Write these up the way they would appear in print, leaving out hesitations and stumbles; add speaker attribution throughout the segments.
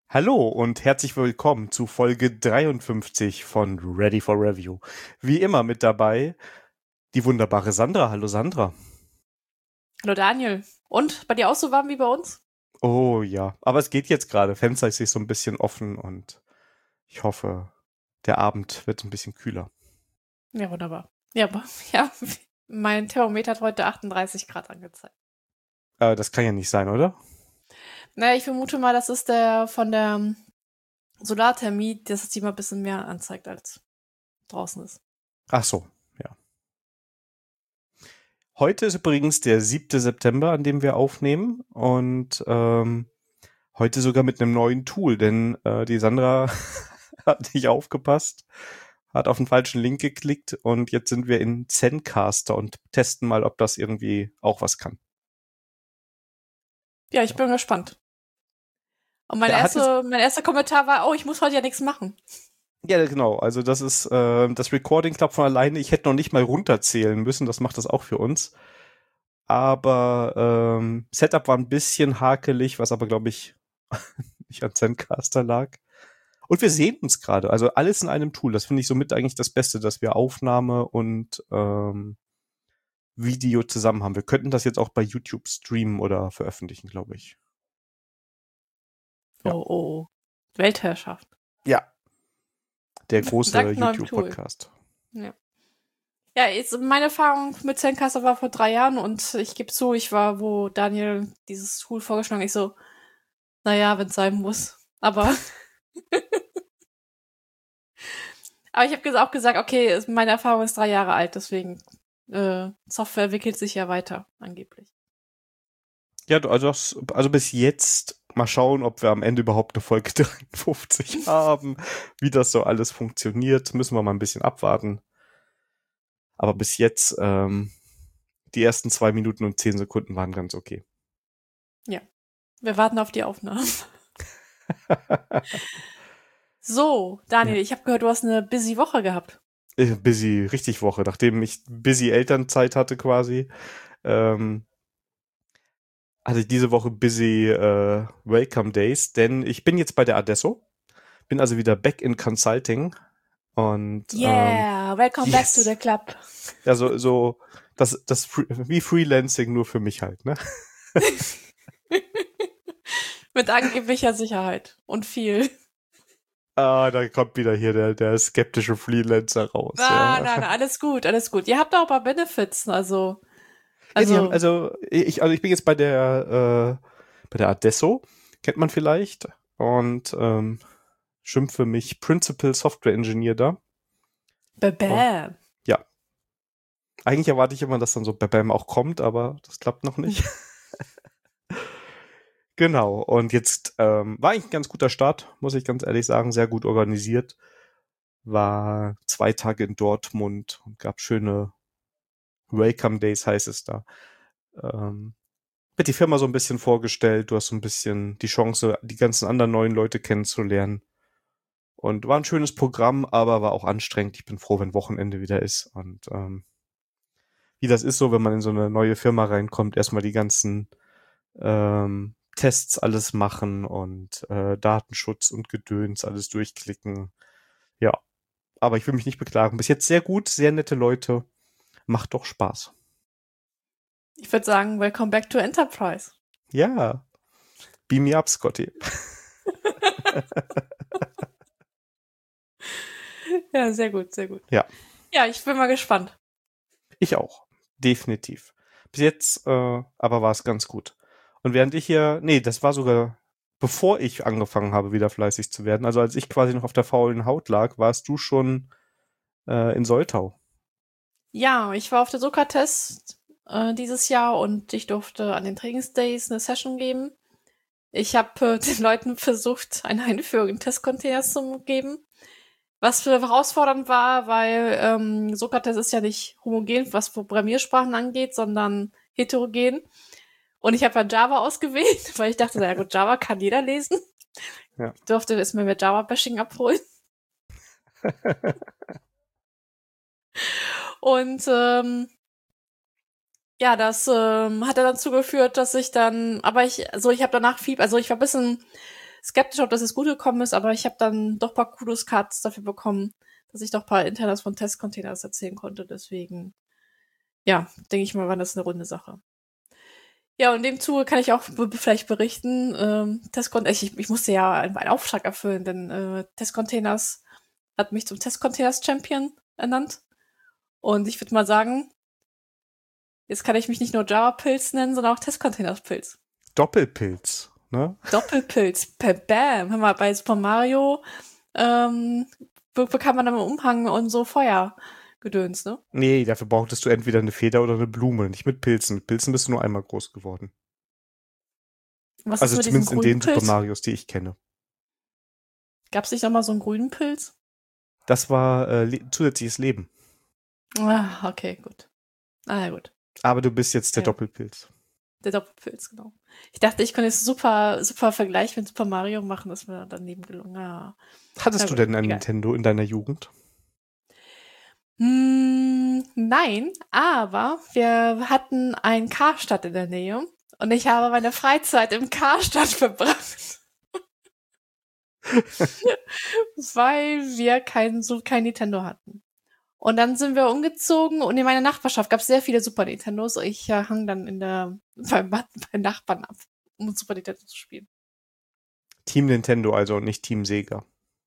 Speaker 1: Hallo und herzlich willkommen zu Folge 53 von Ready for Review. Wie immer mit dabei die wunderbare Sandra. Hallo Sandra.
Speaker 2: Hallo Daniel. Und bei dir auch so warm wie bei uns?
Speaker 1: Oh ja, aber es geht jetzt gerade. Fenster ist sich so ein bisschen offen und ich hoffe, der Abend wird ein bisschen kühler.
Speaker 2: Ja, wunderbar. Ja, ja, mein Thermometer hat heute 38 Grad angezeigt.
Speaker 1: Das kann ja nicht sein, oder?
Speaker 2: Naja, ich vermute mal, das ist der von der Solarthermie, dass es die mal ein bisschen mehr anzeigt, als draußen ist.
Speaker 1: Ach so, ja. Heute ist übrigens der 7. September, an dem wir aufnehmen und heute sogar mit einem neuen Tool, denn die Sandra hat nicht aufgepasst, hat auf den falschen Link geklickt und jetzt sind wir in Zencaster und testen mal, ob das irgendwie auch was kann.
Speaker 2: Ja, ich bin gespannt. Und
Speaker 1: Ja,
Speaker 2: mein erster Kommentar war, oh, ich muss heute ja nichts machen.
Speaker 1: ja genau, also das ist, das Recording klappt von alleine. Ich hätte noch nicht mal runterzählen müssen, das macht das auch für uns. Aber Setup war ein bisschen hakelig, was aber, glaube ich, nicht an Zencaster lag. Und wir sehen uns gerade, also alles in einem Tool. Das finde ich somit eigentlich das Beste, dass wir Aufnahme und Video zusammen haben. Wir könnten das jetzt auch bei YouTube streamen oder veröffentlichen, glaube ich. Ja.
Speaker 2: Oh, oh. Weltherrschaft.
Speaker 1: Ja, der große
Speaker 2: Dank neuem Tool.
Speaker 1: YouTube-Podcast.
Speaker 2: Ja. Ja, jetzt meine Erfahrung mit Zencaster war vor 3 Jahren und ich gebe zu, ich war, wo Daniel dieses Tool vorgeschlagen hat, ich so, naja, wenn es sein muss. Aber ich habe auch gesagt, okay, meine Erfahrung ist 3 Jahre alt, deswegen Software entwickelt sich ja weiter, angeblich.
Speaker 1: Ja, also bis jetzt mal schauen, ob wir am Ende überhaupt eine Folge 53 haben, wie das so alles funktioniert, müssen wir mal ein bisschen abwarten. Aber bis jetzt, die ersten 2 Minuten und 10 Sekunden waren ganz okay.
Speaker 2: Ja, wir warten auf die Aufnahmen. So, Daniel,
Speaker 1: Ja.
Speaker 2: ich habe gehört, du hast eine busy Woche gehabt.
Speaker 1: Busy, richtig Woche, nachdem ich busy Elternzeit hatte quasi, ähm, hatte ich diese Woche busy Welcome Days, denn ich bin jetzt bei der Adesso, bin also wieder back in Consulting und
Speaker 2: Yeah, welcome back to
Speaker 1: yes,
Speaker 2: the club.
Speaker 1: ja so wie Freelancing nur für mich halt, ne?
Speaker 2: Mit angeblicher Sicherheit und viel.
Speaker 1: Ah, da kommt wieder hier der skeptische Freelancer raus, ja.
Speaker 2: Nein, alles gut, alles gut. Ihr habt auch ein paar Benefits, also,
Speaker 1: Ja, die haben,
Speaker 2: also,
Speaker 1: also ich bin jetzt bei der Adesso, kennt man vielleicht, und schimpfe mich Principal Software Engineer da. Und
Speaker 2: bam.
Speaker 1: ja, eigentlich erwarte ich immer, dass dann so Bam auch kommt, aber das klappt noch nicht. Genau, und jetzt war eigentlich ein ganz guter Start, muss ich ganz ehrlich sagen, sehr gut organisiert. War 2 Tage in Dortmund und gab schöne Welcome Days, heißt es da. Ähm, Wird die Firma so ein bisschen vorgestellt, du hast so ein bisschen die Chance, die ganzen anderen neuen Leute kennenzulernen. Und war ein schönes Programm, aber war auch anstrengend. Ich bin froh, wenn Wochenende wieder ist. Und wie das ist so, wenn man in so eine neue Firma reinkommt, erstmal die ganzen Tests alles machen und Datenschutz und Gedöns alles durchklicken. Ja, aber ich will mich nicht beklagen. Bis jetzt sehr gut, sehr nette Leute. Macht doch Spaß.
Speaker 2: Ich würde sagen, welcome back to Enterprise.
Speaker 1: Ja, beam me up, Scotty.
Speaker 2: Ja, sehr gut, sehr gut.
Speaker 1: Ja,
Speaker 2: Ja, ich bin mal gespannt.
Speaker 1: ich auch. Definitiv. Bis jetzt aber war es ganz gut. Und während ich hier, nee, das war sogar bevor ich angefangen habe, wieder fleißig zu werden. Also als ich quasi noch auf der faulen Haut lag, warst du schon in Soltau.
Speaker 2: Ja, ich war auf der Sokrates dieses Jahr und ich durfte an den Trainingsdays eine Session geben. Ich habe den Leuten versucht, eine Einführung in Testcontainers zu geben, was für herausfordernd war, weil Sokrates ist ja nicht homogen, was Programmiersprachen angeht, sondern heterogen. Und ich habe dann Java ausgewählt, weil ich dachte, na ja gut, Java kann jeder lesen.
Speaker 1: Ja.
Speaker 2: Ich durfte es mir mit Java-Bashing abholen. Und ja, das hat dann dazu geführt, dass ich dann, ich habe danach Fieber, also ich war ein bisschen skeptisch, ob das jetzt gut gekommen ist, aber ich habe dann doch ein paar Kudos-Cards dafür bekommen, dass ich doch ein paar Internas von Testcontainers erzählen konnte. Deswegen, ja, denke ich mal, war das eine runde Sache. Ja, und in dem Zuge kann ich auch vielleicht berichten, ich musste ja einen Auftrag erfüllen, denn Testcontainers hat mich zum Testcontainers-Champion ernannt. Und ich würde mal sagen, jetzt kann ich mich nicht nur Java-Pilz nennen, sondern auch Testcontainers-Pilz.
Speaker 1: Doppelpilz, ne?
Speaker 2: Doppelpilz, bam. Hör mal, bei Super Mario bekam man dann im Umhang und so Feuergedöns, ne?
Speaker 1: Nee, dafür brauchtest du entweder eine Feder oder eine Blume, nicht mit Pilzen. Mit Pilzen bist du nur einmal groß geworden.
Speaker 2: Was ist
Speaker 1: Also
Speaker 2: mit diesem
Speaker 1: zumindest in
Speaker 2: grünen
Speaker 1: den Super
Speaker 2: Pilz?
Speaker 1: Marios, die ich kenne.
Speaker 2: Gab's nicht noch mal so einen grünen Pilz?
Speaker 1: Das war zusätzliches Leben.
Speaker 2: Ah, okay, gut. Ah, ja, gut.
Speaker 1: Aber du bist jetzt der
Speaker 2: Ja.
Speaker 1: Doppelpilz.
Speaker 2: Der Doppelpilz, genau. Ich dachte, ich könnte jetzt super Vergleich mit Super Mario machen, das ist mir daneben gelungen. Ah.
Speaker 1: Hattest du
Speaker 2: gut,
Speaker 1: denn ein
Speaker 2: egal.
Speaker 1: Nintendo in deiner Jugend?
Speaker 2: Nein, aber wir hatten ein Karstadt in der Nähe und ich habe meine Freizeit im Karstadt verbracht. Weil wir kein Nintendo hatten. Und dann sind wir umgezogen und in meiner Nachbarschaft gab es sehr viele Super Nintendos. Ich hang dann bei Nachbarn ab, um Super Nintendo zu spielen.
Speaker 1: Team Nintendo also und nicht Team Sega.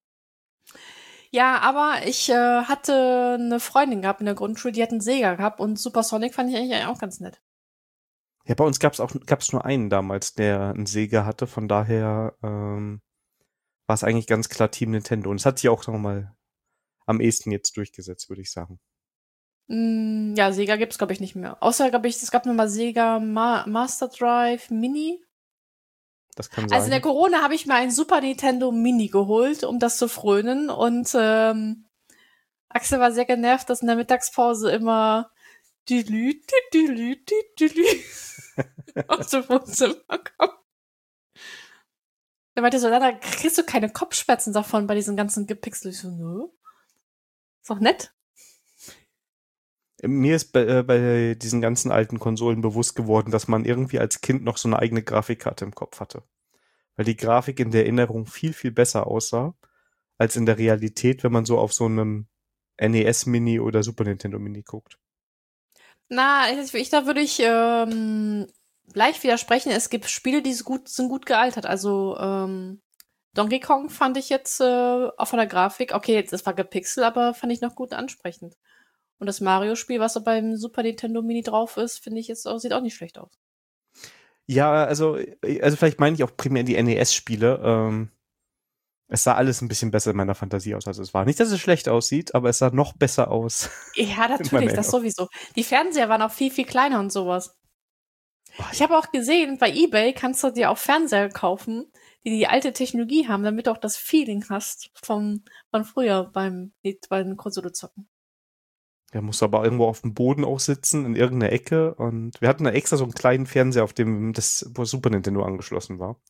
Speaker 2: Ja, aber ich hatte eine Freundin gehabt in der Grundschule, die hat einen Sega gehabt und Super Sonic fand ich eigentlich auch ganz nett.
Speaker 1: Ja, bei uns gab's nur einen damals, der einen Sega hatte. Von daher war es eigentlich ganz klar Team Nintendo. Und es hat sich auch nochmal am ehesten jetzt durchgesetzt, würde ich sagen.
Speaker 2: Ja, Sega gibt's glaube ich nicht mehr. Außer, glaube ich, es gab nochmal Sega Master Drive Mini.
Speaker 1: Das kann
Speaker 2: Also in der
Speaker 1: sein.
Speaker 2: Corona habe ich mir einen Super Nintendo Mini geholt, um das zu frönen. Und Axel war sehr genervt, dass in der Mittagspause immer aus dem Wohnzimmer kommt. Er meinte so, da kriegst du keine Kopfschmerzen davon bei diesen ganzen Gepixel. Ich so, nö. Ist doch nett.
Speaker 1: Mir ist bei diesen ganzen alten Konsolen bewusst geworden, dass man irgendwie als Kind noch so eine eigene Grafikkarte im Kopf hatte. Weil die Grafik in der Erinnerung viel, viel besser aussah, als in der Realität, wenn man so auf so einem NES Mini oder Super Nintendo Mini guckt.
Speaker 2: Na, da würde ich leicht widersprechen. Es gibt Spiele, die sind gut gealtert. Also Donkey Kong fand ich jetzt auch von der Grafik, okay, das war gepixelt, aber fand ich noch gut ansprechend. Und das Mario-Spiel, was so beim Super Nintendo Mini drauf ist, finde ich jetzt auch, sieht auch nicht schlecht aus.
Speaker 1: Ja, also vielleicht meine ich auch primär die NES-Spiele. Es sah alles ein bisschen besser in meiner Fantasie aus, als es war. Nicht, dass es schlecht aussieht, aber es sah noch besser aus.
Speaker 2: Ja,
Speaker 1: in meiner
Speaker 2: natürlich, das
Speaker 1: Erinnerung.
Speaker 2: sowieso. Die Fernseher waren auch viel, viel kleiner und sowas.
Speaker 1: Oh,
Speaker 2: Ich habe auch gesehen, bei eBay kannst du dir auch Fernseher kaufen, die alte Technologie haben, damit du auch das Feeling hast von früher beim Konsole zocken.
Speaker 1: Der musste aber irgendwo auf dem Boden auch sitzen, in irgendeiner Ecke. Und wir hatten da extra so einen kleinen Fernseher, wo Super Nintendo angeschlossen war.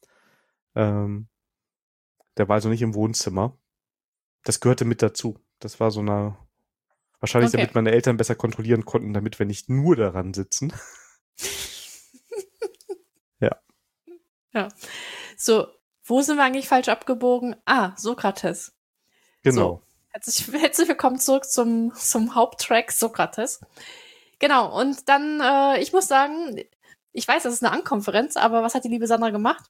Speaker 1: Der war also nicht im Wohnzimmer. Das gehörte mit dazu. Das war so eine, wahrscheinlich
Speaker 2: Okay.
Speaker 1: damit meine Eltern besser kontrollieren konnten, damit wir nicht nur daran sitzen. Ja.
Speaker 2: Ja. So, wo sind wir eigentlich falsch abgebogen? Ah, Sokrates.
Speaker 1: Genau.
Speaker 2: So, herzlich willkommen zurück zum Haupttrack Sokrates. Genau, und dann, ich muss sagen, ich weiß, das ist eine Ankonferenz, aber was hat die liebe Sandra gemacht?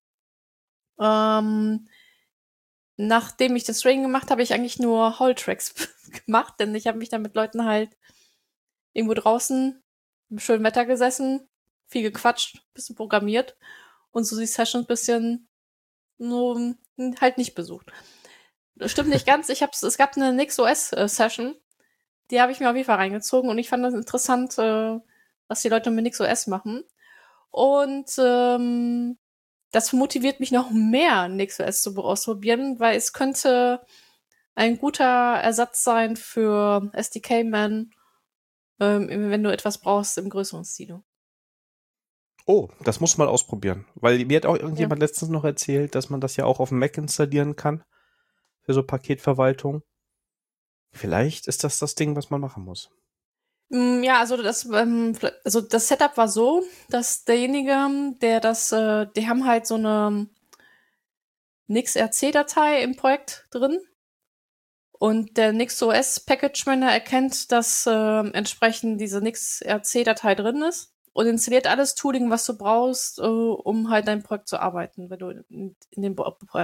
Speaker 2: Nachdem ich das Training gemacht habe, habe ich eigentlich nur Hall-Tracks gemacht, denn ich habe mich dann mit Leuten halt irgendwo draußen im schönen Wetter gesessen, viel gequatscht, bisschen programmiert und so die Sessions bisschen nur halt nicht besucht. Das stimmt nicht ganz. Es gab eine NixOS-Session, die habe ich mir auf jeden Fall reingezogen und ich fand das interessant, was die Leute mit NixOS machen. Und das motiviert mich noch mehr, NixOS auszuprobieren, weil es könnte ein guter Ersatz sein für SDK-Man, wenn du etwas brauchst im größeren Stile.
Speaker 1: Oh, das muss man ausprobieren. Weil mir hat auch
Speaker 2: Ja.
Speaker 1: irgendjemand letztens noch erzählt, dass man das ja auch auf dem Mac installieren kann. Für so Paketverwaltung. Vielleicht ist das Ding, was man machen muss.
Speaker 2: Ja, also das Setup war so, dass derjenige, der die haben halt so eine NixRC-Datei im Projekt drin. Und der NixOS Package Manager erkennt, dass entsprechend diese NixRC-Datei drin ist und installiert alles Tooling, was du brauchst, um halt dein Projekt zu arbeiten, wenn du in dem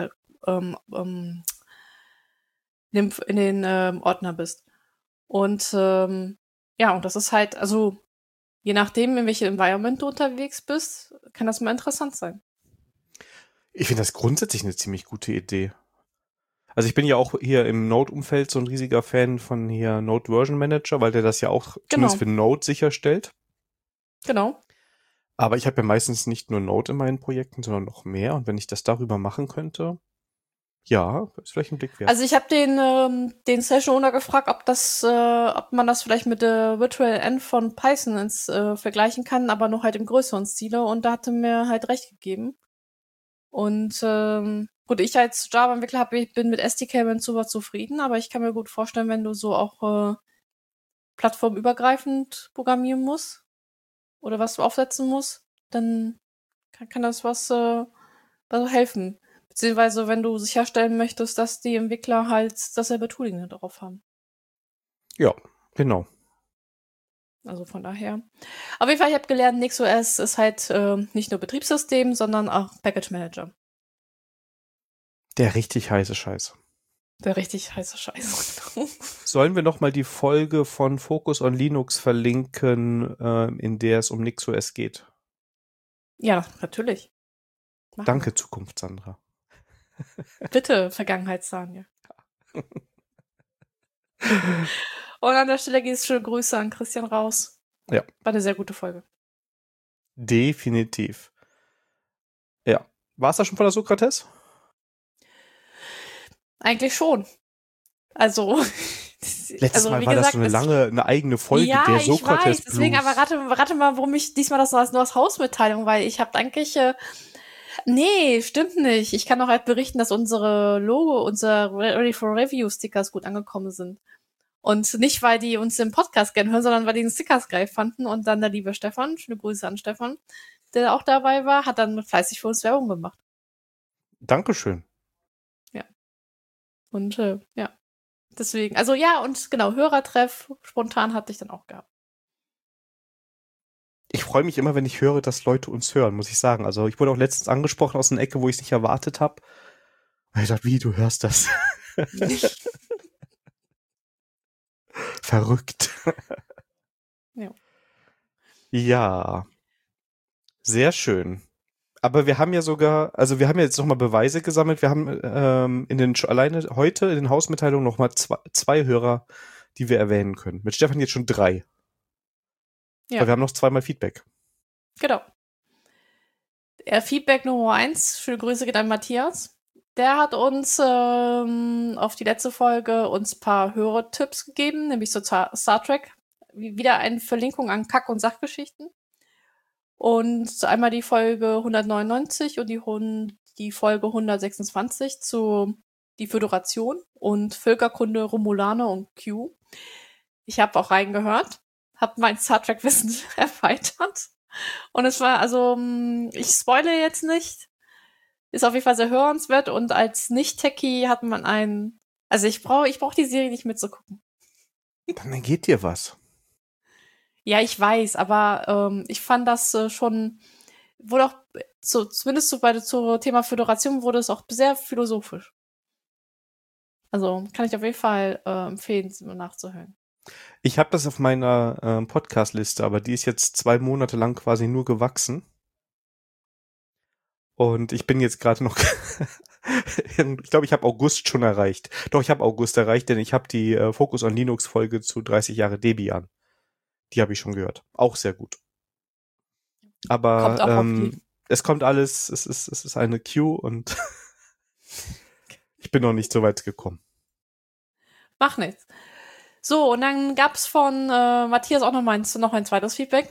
Speaker 2: Ordner bist. Und und das ist halt, also je nachdem, in welchem Environment du unterwegs bist, kann das mal interessant sein.
Speaker 1: Ich finde das grundsätzlich eine ziemlich gute Idee. Also ich bin ja auch hier im Node-Umfeld so ein riesiger Fan von hier Node Version Manager, weil der das ja auch zumindest für Node sicherstellt.
Speaker 2: Genau.
Speaker 1: Aber ich habe ja meistens nicht nur Node in meinen Projekten, sondern noch mehr. Und wenn ich das darüber machen könnte, ja, ist vielleicht ein Blick wert.
Speaker 2: Also ich habe den Session Owner gefragt, ob man das vielleicht mit der Virtual End von Python vergleichen kann, aber noch halt im größeren Stile. Und da hatte mir halt recht gegeben. Und gut, ich als Java-Entwickler bin mit SDK super zufrieden, aber ich kann mir gut vorstellen, wenn du so auch plattformübergreifend programmieren musst oder was du aufsetzen musst, dann kann das was helfen. Beziehungsweise, wenn du sicherstellen möchtest, dass die Entwickler halt dasselbe Tooling darauf haben.
Speaker 1: Ja, genau.
Speaker 2: Also von daher. Auf jeden Fall, ich habe gelernt, NixOS ist halt nicht nur Betriebssystem, sondern auch Package Manager.
Speaker 1: Der richtig heiße Scheiß.
Speaker 2: Der richtig heiße Scheiß.
Speaker 1: Sollen wir noch mal die Folge von Focus on Linux verlinken, in der es um NixOS geht?
Speaker 2: Ja, natürlich. Machen
Speaker 1: Danke,
Speaker 2: wir.
Speaker 1: Zukunft, Sandra.
Speaker 2: Bitte, Vergangenheits-Daniel. Und an der Stelle geht es schöne Grüße an Christian raus.
Speaker 1: Ja.
Speaker 2: War eine sehr gute Folge.
Speaker 1: Definitiv. Ja. War es da schon von der Sokrates?
Speaker 2: Eigentlich schon. Also,
Speaker 1: Letztes Mal war gesagt, das so eine eigene Folge, ja, der Sokrates
Speaker 2: Blues. Deswegen, aber rate mal, warum ich diesmal das nur als Hausmitteilung, weil ich habe eigentlich, nee, stimmt nicht. Ich kann auch halt berichten, dass unsere Ready for Review Stickers gut angekommen sind. Und nicht, weil die uns im Podcast gerne hören, sondern weil die den Stickers geil fanden. Und dann der liebe Stefan, schöne Grüße an Stefan, der auch dabei war, hat dann fleißig für uns Werbung gemacht.
Speaker 1: Dankeschön.
Speaker 2: Ja. Und ja. Deswegen, also ja, und genau, Hörertreff spontan hatte ich dann auch gehabt.
Speaker 1: Ich freue mich immer, wenn ich höre, dass Leute uns hören, muss ich sagen. Also ich wurde auch letztens angesprochen aus einer Ecke, wo ich es nicht erwartet habe. Ich dachte, wie, du hörst das? Verrückt.
Speaker 2: Ja.
Speaker 1: Ja. Sehr schön. Aber wir haben ja sogar, also wir haben ja jetzt nochmal Beweise gesammelt. Wir haben alleine heute in den Hausmitteilungen nochmal zwei Hörer, die wir erwähnen können. Mit Stefan jetzt schon 3. Ja. Weil wir haben noch 2-mal Feedback.
Speaker 2: Genau. Feedback Nummer 1, schöne Grüße geht an Matthias. Der hat uns auf die letzte Folge uns ein paar Hörertipps gegeben, nämlich so Star Trek. Wieder eine Verlinkung an Kack- und Sachgeschichten. Und einmal die Folge 199 und die Folge 126 zu die Föderation und Völkerkunde Romulaner und Q. Ich habe auch reingehört, habe mein Star Trek-Wissen erweitert. Und es war, also, ich spoile jetzt nicht, ist auf jeden Fall sehr hörenswert und als Nicht-Techie hat man also ich brauch die Serie nicht mitzugucken.
Speaker 1: Dann geht dir was.
Speaker 2: Ja, ich weiß, aber ich fand das schon, wurde auch, zumindest zum Thema Föderation wurde es auch sehr philosophisch. Also kann ich auf jeden Fall empfehlen, es mal nachzuhören.
Speaker 1: Ich habe das auf meiner Podcast-Liste, aber die ist jetzt 2 Monate lang quasi nur gewachsen. Und ich bin jetzt gerade noch, ich glaube, ich habe August schon erreicht. Doch, ich habe August erreicht, denn ich habe die Focus on Linux Folge zu 30 Jahre Debian. Die habe ich schon gehört. Auch sehr gut. Aber es kommt alles, es ist eine Queue und ich bin noch nicht so weit gekommen.
Speaker 2: Mach nichts. So, und dann gab's von Matthias auch noch ein zweites Feedback.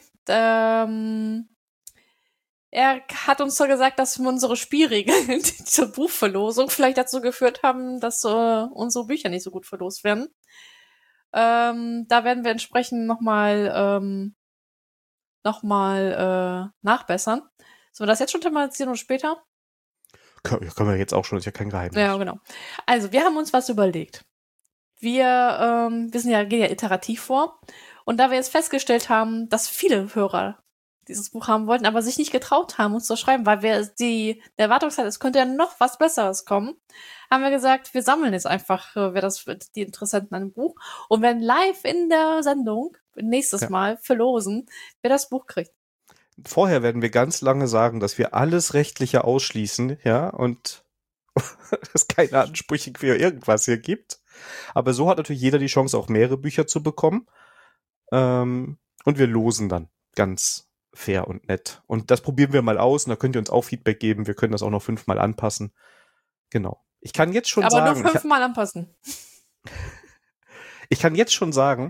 Speaker 2: Er hat uns so gesagt, dass unsere Spielregeln zur Buchverlosung vielleicht dazu geführt haben, dass unsere Bücher nicht so gut verlost werden. Da werden wir entsprechend nochmal nachbessern. Sollen wir das jetzt schon thematisieren oder später?
Speaker 1: Können wir jetzt auch schon, ist ja kein Geheimnis.
Speaker 2: Ja, genau. Also, wir haben uns was überlegt. Wir gehen ja iterativ vor. Und da wir jetzt festgestellt haben, dass viele Hörer dieses Buch haben wollten, aber sich nicht getraut haben, uns zu schreiben, weil der Erwartungszeit, es könnte ja noch was Besseres kommen, haben wir gesagt, wir sammeln jetzt einfach, die Interessenten an dem Buch und werden live in der Sendung nächstes Mal verlosen, wer das Buch kriegt.
Speaker 1: Vorher werden wir ganz lange sagen, dass wir alles Rechtliche ausschließen, ja, und es keine Ansprüche für irgendwas hier gibt. Aber so hat natürlich jeder die Chance, auch mehrere Bücher zu bekommen. Und wir losen dann ganz fair und nett. Und das probieren wir mal aus und da könnt ihr uns auch Feedback geben. Wir können das auch noch 5-mal anpassen. Genau. Ich kann jetzt schon sagen.
Speaker 2: Aber nur 5-mal anpassen.
Speaker 1: Ich kann jetzt schon sagen,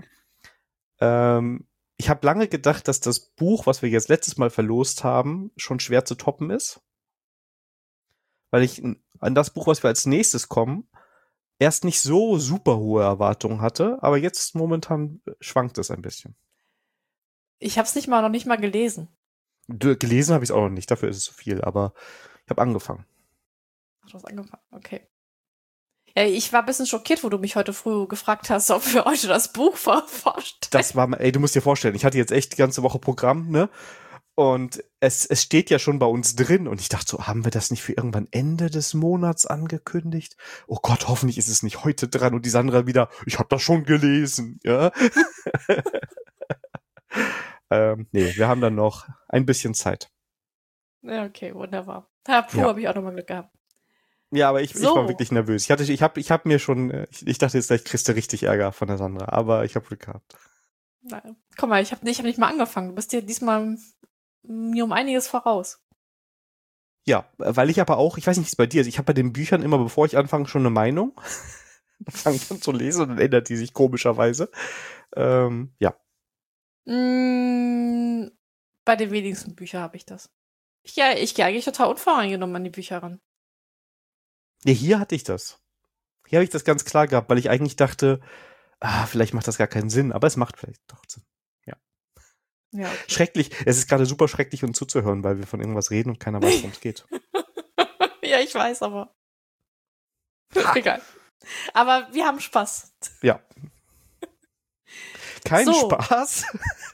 Speaker 1: ich habe lange gedacht, dass das Buch, was wir jetzt letztes Mal verlost haben, schon schwer zu toppen ist. Weil ich an das Buch, was wir als nächstes kommen, erst nicht so super hohe Erwartungen hatte, aber jetzt momentan schwankt es ein bisschen.
Speaker 2: Ich habe es noch nicht mal gelesen.
Speaker 1: Gelesen habe ich es auch noch nicht, dafür ist es zu viel, aber ich habe angefangen.
Speaker 2: Ach, du hast angefangen, okay. Ja, ich war ein bisschen schockiert, wo du mich heute früh gefragt hast, ob wir heute das Buch vorstellen.
Speaker 1: Das war, du musst dir vorstellen, ich hatte jetzt echt die ganze Woche Programm, ne? Und es steht ja schon bei uns drin und ich dachte so, haben wir das nicht für irgendwann Ende des Monats angekündigt? Oh Gott, hoffentlich ist es nicht heute dran und die Sandra wieder, ich habe das schon gelesen, ja? Nee, wir haben dann noch ein bisschen Zeit.
Speaker 2: Ja, okay, wunderbar. Habe ich auch nochmal Glück gehabt.
Speaker 1: Ja, aber ich war wirklich nervös. Ich hab mir schon, ich dachte jetzt, gleich kriegst du richtig Ärger von der Sandra, aber ich habe Glück gehabt.
Speaker 2: Na, guck mal, ich hab nicht mal angefangen. Du bist dir diesmal mir um einiges voraus.
Speaker 1: Ja, weil ich aber auch, ich weiß nicht, wie es bei dir ist, ich habe bei den Büchern immer, bevor ich anfange, schon eine Meinung. Dann fange ich an zu lesen und dann ändert die sich komischerweise. Ja.
Speaker 2: Bei den wenigsten Büchern habe ich das. Ich gehe eigentlich total unvoreingenommen an die Bücher ran.
Speaker 1: Ja, hier hatte ich das. Hier habe ich das ganz klar gehabt, weil ich eigentlich dachte, vielleicht macht das gar keinen Sinn, aber es macht vielleicht doch Sinn. Ja.
Speaker 2: Ja, okay.
Speaker 1: Schrecklich. Es ist gerade super schrecklich, uns zuzuhören, weil wir von irgendwas reden und keiner weiß, worum es geht.
Speaker 2: Ja, ich weiß, aber egal. Aber wir haben Spaß.
Speaker 1: Ja. Kein Spaß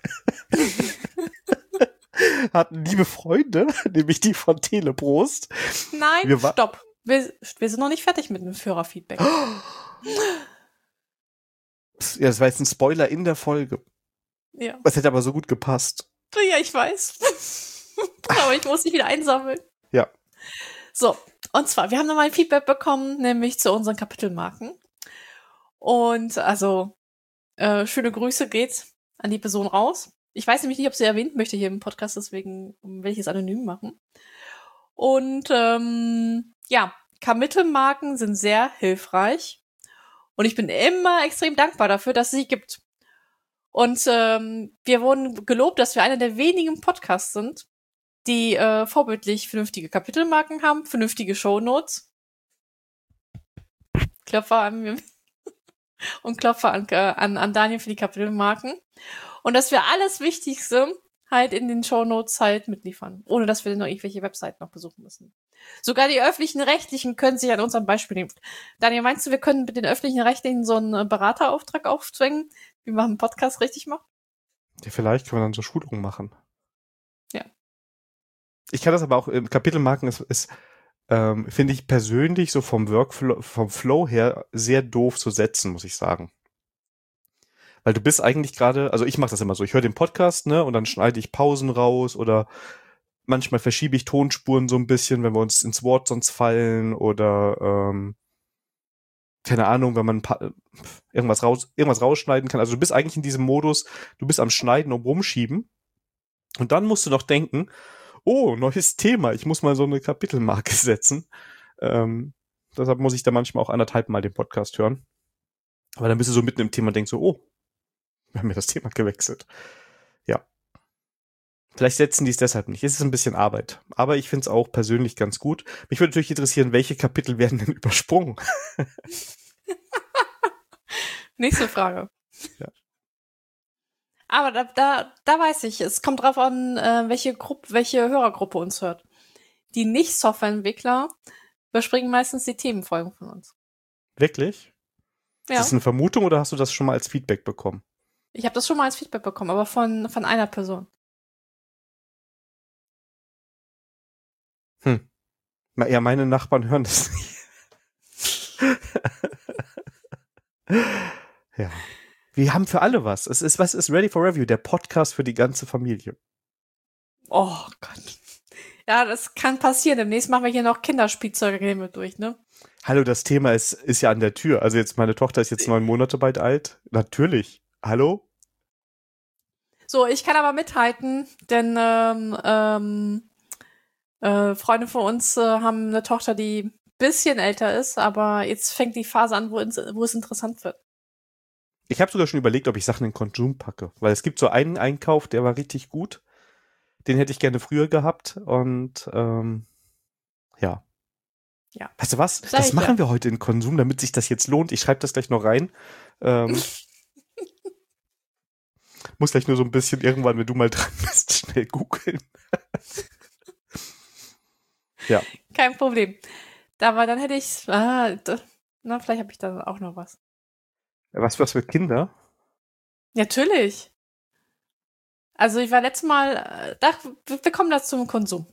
Speaker 1: hatten liebe Freunde, nämlich die von Teleprost.
Speaker 2: Nein, stopp. Wir sind noch nicht fertig mit dem Führerfeedback.
Speaker 1: Ja, das war jetzt ein Spoiler in der Folge.
Speaker 2: Ja.
Speaker 1: Das hätte aber so gut gepasst.
Speaker 2: Ja, ich weiß. Aber ich muss dich wieder einsammeln.
Speaker 1: Ja.
Speaker 2: So, und zwar, wir haben nochmal ein Feedback bekommen, nämlich zu unseren Kapitelmarken. Und also, schöne Grüße geht's an die Person raus. Ich weiß nämlich nicht, ob sie erwähnt möchte hier im Podcast, deswegen will ich es anonym machen. Und ja, Kapitelmarken sind sehr hilfreich. Und ich bin immer extrem dankbar dafür, dass es sie gibt. Und wir wurden gelobt, dass wir einer der wenigen Podcasts sind, die vorbildlich vernünftige Kapitelmarken haben, vernünftige Shownotes. Klopfer an mir und Klopfer an Daniel für die Kapitelmarken. Und dass wir alles Wichtigste halt in den Shownotes halt mitliefern, ohne dass wir noch irgendwelche Webseiten noch besuchen müssen. Sogar die öffentlichen Rechtlichen können sich an unserem Beispiel nehmen. Daniel, meinst du, wir können mit den öffentlichen Rechtlichen so einen Beraterauftrag aufzwingen, wie man einen Podcast richtig macht?
Speaker 1: Ja, vielleicht können wir dann so Schulungen machen.
Speaker 2: Ja.
Speaker 1: Ich kann das aber auch, Kapitelmarken ist finde ich persönlich so vom Workflow, vom Flow her sehr doof zu setzen, muss ich sagen. Weil du bist eigentlich gerade, also ich mache das immer so, ich höre den Podcast, ne, und dann schneide ich Pausen raus oder manchmal verschiebe ich Tonspuren so ein bisschen, wenn wir uns ins Wort sonst fallen oder keine Ahnung, wenn man irgendwas rausschneiden kann. Also du bist eigentlich in diesem Modus, du bist am Schneiden und Rumschieben und dann musst du noch denken, oh, neues Thema, ich muss mal so eine Kapitelmarke setzen. Deshalb muss ich da manchmal auch 1,5 Mal den Podcast hören. Aber dann bist du so mitten im Thema und denkst so, oh, wir haben ja das Thema gewechselt. Ja. Vielleicht setzen die es deshalb nicht. Es ist ein bisschen Arbeit. Aber ich finde es auch persönlich ganz gut. Mich würde natürlich interessieren, welche Kapitel werden denn übersprungen?
Speaker 2: Nächste Frage.
Speaker 1: Ja.
Speaker 2: Aber da weiß ich, es kommt drauf an, welche Hörergruppe uns hört. Die Nicht-Softwareentwickler überspringen meistens die Themenfolgen von uns.
Speaker 1: Wirklich?
Speaker 2: Ja.
Speaker 1: Ist das eine Vermutung oder hast du das schon mal als Feedback bekommen?
Speaker 2: Ich habe das schon mal als Feedback bekommen, aber von einer Person.
Speaker 1: Ja, meine Nachbarn hören das nicht. Ja. Wir haben für alle was. Was ist Ready for Review? Der Podcast für die ganze Familie.
Speaker 2: Oh Gott. Ja, das kann passieren. Demnächst machen wir hier noch Kinderspielzeuge durch, ne?
Speaker 1: Hallo, das Thema ist ja an der Tür. Also jetzt, meine Tochter ist jetzt 9 Monate bald alt. Natürlich. Hallo?
Speaker 2: So, ich kann aber mithalten, denn Freunde von uns haben eine Tochter, die ein bisschen älter ist, aber jetzt fängt die Phase an, wo es interessant wird.
Speaker 1: Ich habe sogar schon überlegt, ob ich Sachen in Konsum packe. Weil es gibt so einen Einkauf, der war richtig gut. Den hätte ich gerne früher gehabt. Und ja.
Speaker 2: Ja.
Speaker 1: Weißt du was?
Speaker 2: Sag
Speaker 1: Das
Speaker 2: ich
Speaker 1: machen
Speaker 2: ja.
Speaker 1: wir heute in Konsum, damit sich das jetzt lohnt. Ich schreibe das gleich noch rein. Muss gleich nur so ein bisschen irgendwann, wenn du mal dran bist, schnell googeln. Ja.
Speaker 2: Kein Problem. Aber dann hätte ich, vielleicht habe ich da auch noch was.
Speaker 1: Was für Kinder?
Speaker 2: Natürlich. Also ich war letztes Mal, wir kommen das zum Konsum.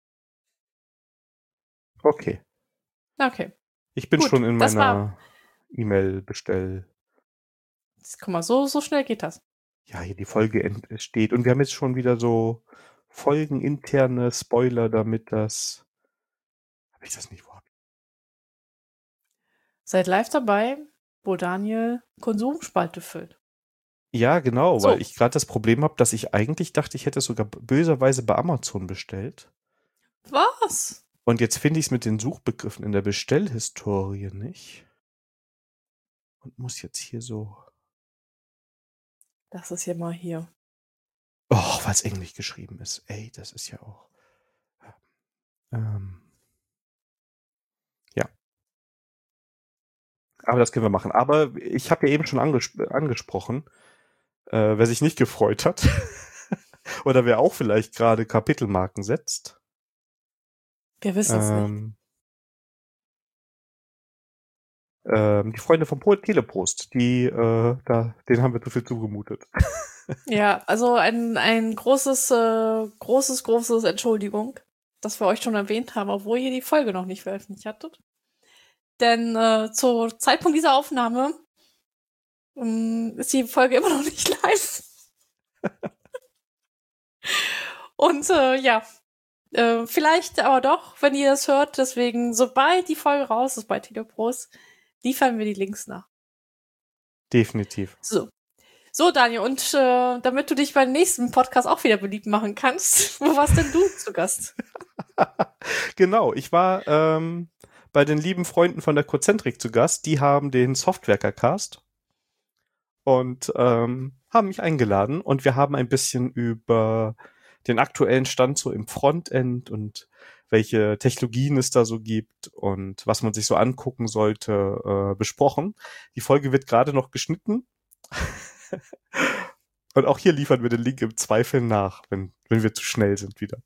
Speaker 1: Okay.
Speaker 2: Okay.
Speaker 1: Ich bin
Speaker 2: Gut,
Speaker 1: schon in
Speaker 2: das
Speaker 1: meiner E-Mail-Bestell.
Speaker 2: Guck mal, so schnell geht das.
Speaker 1: Ja, hier die Folge steht. Und wir haben jetzt schon wieder so folgeninterne Spoiler, damit das. Habe ich das nicht vor?
Speaker 2: Seid live dabei, wo Daniel Konsumspalte füllt.
Speaker 1: Ja, genau,
Speaker 2: So.
Speaker 1: weil ich gerade das Problem habe, dass ich eigentlich dachte, ich hätte es sogar böserweise bei Amazon bestellt.
Speaker 2: Was?
Speaker 1: Und jetzt finde ich es mit den Suchbegriffen in der Bestellhistorie nicht. Und muss jetzt hier so.
Speaker 2: Das ist ja mal hier.
Speaker 1: Oh, weil es Englisch geschrieben ist. Ey, das ist ja auch. Ja. Aber das können wir machen. Aber ich habe ja eben schon angesprochen, wer sich nicht gefreut hat oder wer auch vielleicht gerade Kapitelmarken setzt.
Speaker 2: Wir wissen es nicht.
Speaker 1: Die Freunde vom Telepost, denen haben wir zu viel zugemutet.
Speaker 2: Ja, also ein großes Entschuldigung, dass wir euch schon erwähnt haben, obwohl ihr die Folge noch nicht veröffentlicht hattet. Denn zu Zeitpunkt dieser Aufnahme ist die Folge immer noch nicht live. Und vielleicht aber doch, wenn ihr das hört. Deswegen, sobald die Folge raus ist bei Telepost, liefern wir die Links nach.
Speaker 1: Definitiv.
Speaker 2: So, Daniel, und damit du dich beim nächsten Podcast auch wieder beliebt machen kannst, wo warst denn du zu Gast?
Speaker 1: Genau, ich war bei den lieben Freunden von der Cozentrik zu Gast. Die haben den Softwerker-Cast und haben mich eingeladen und wir haben ein bisschen über den aktuellen Stand so im Frontend und welche Technologien es da so gibt und was man sich so angucken sollte, besprochen. Die Folge wird gerade noch geschnitten. Und auch hier liefern wir den Link im Zweifel nach, wenn wir zu schnell sind wieder.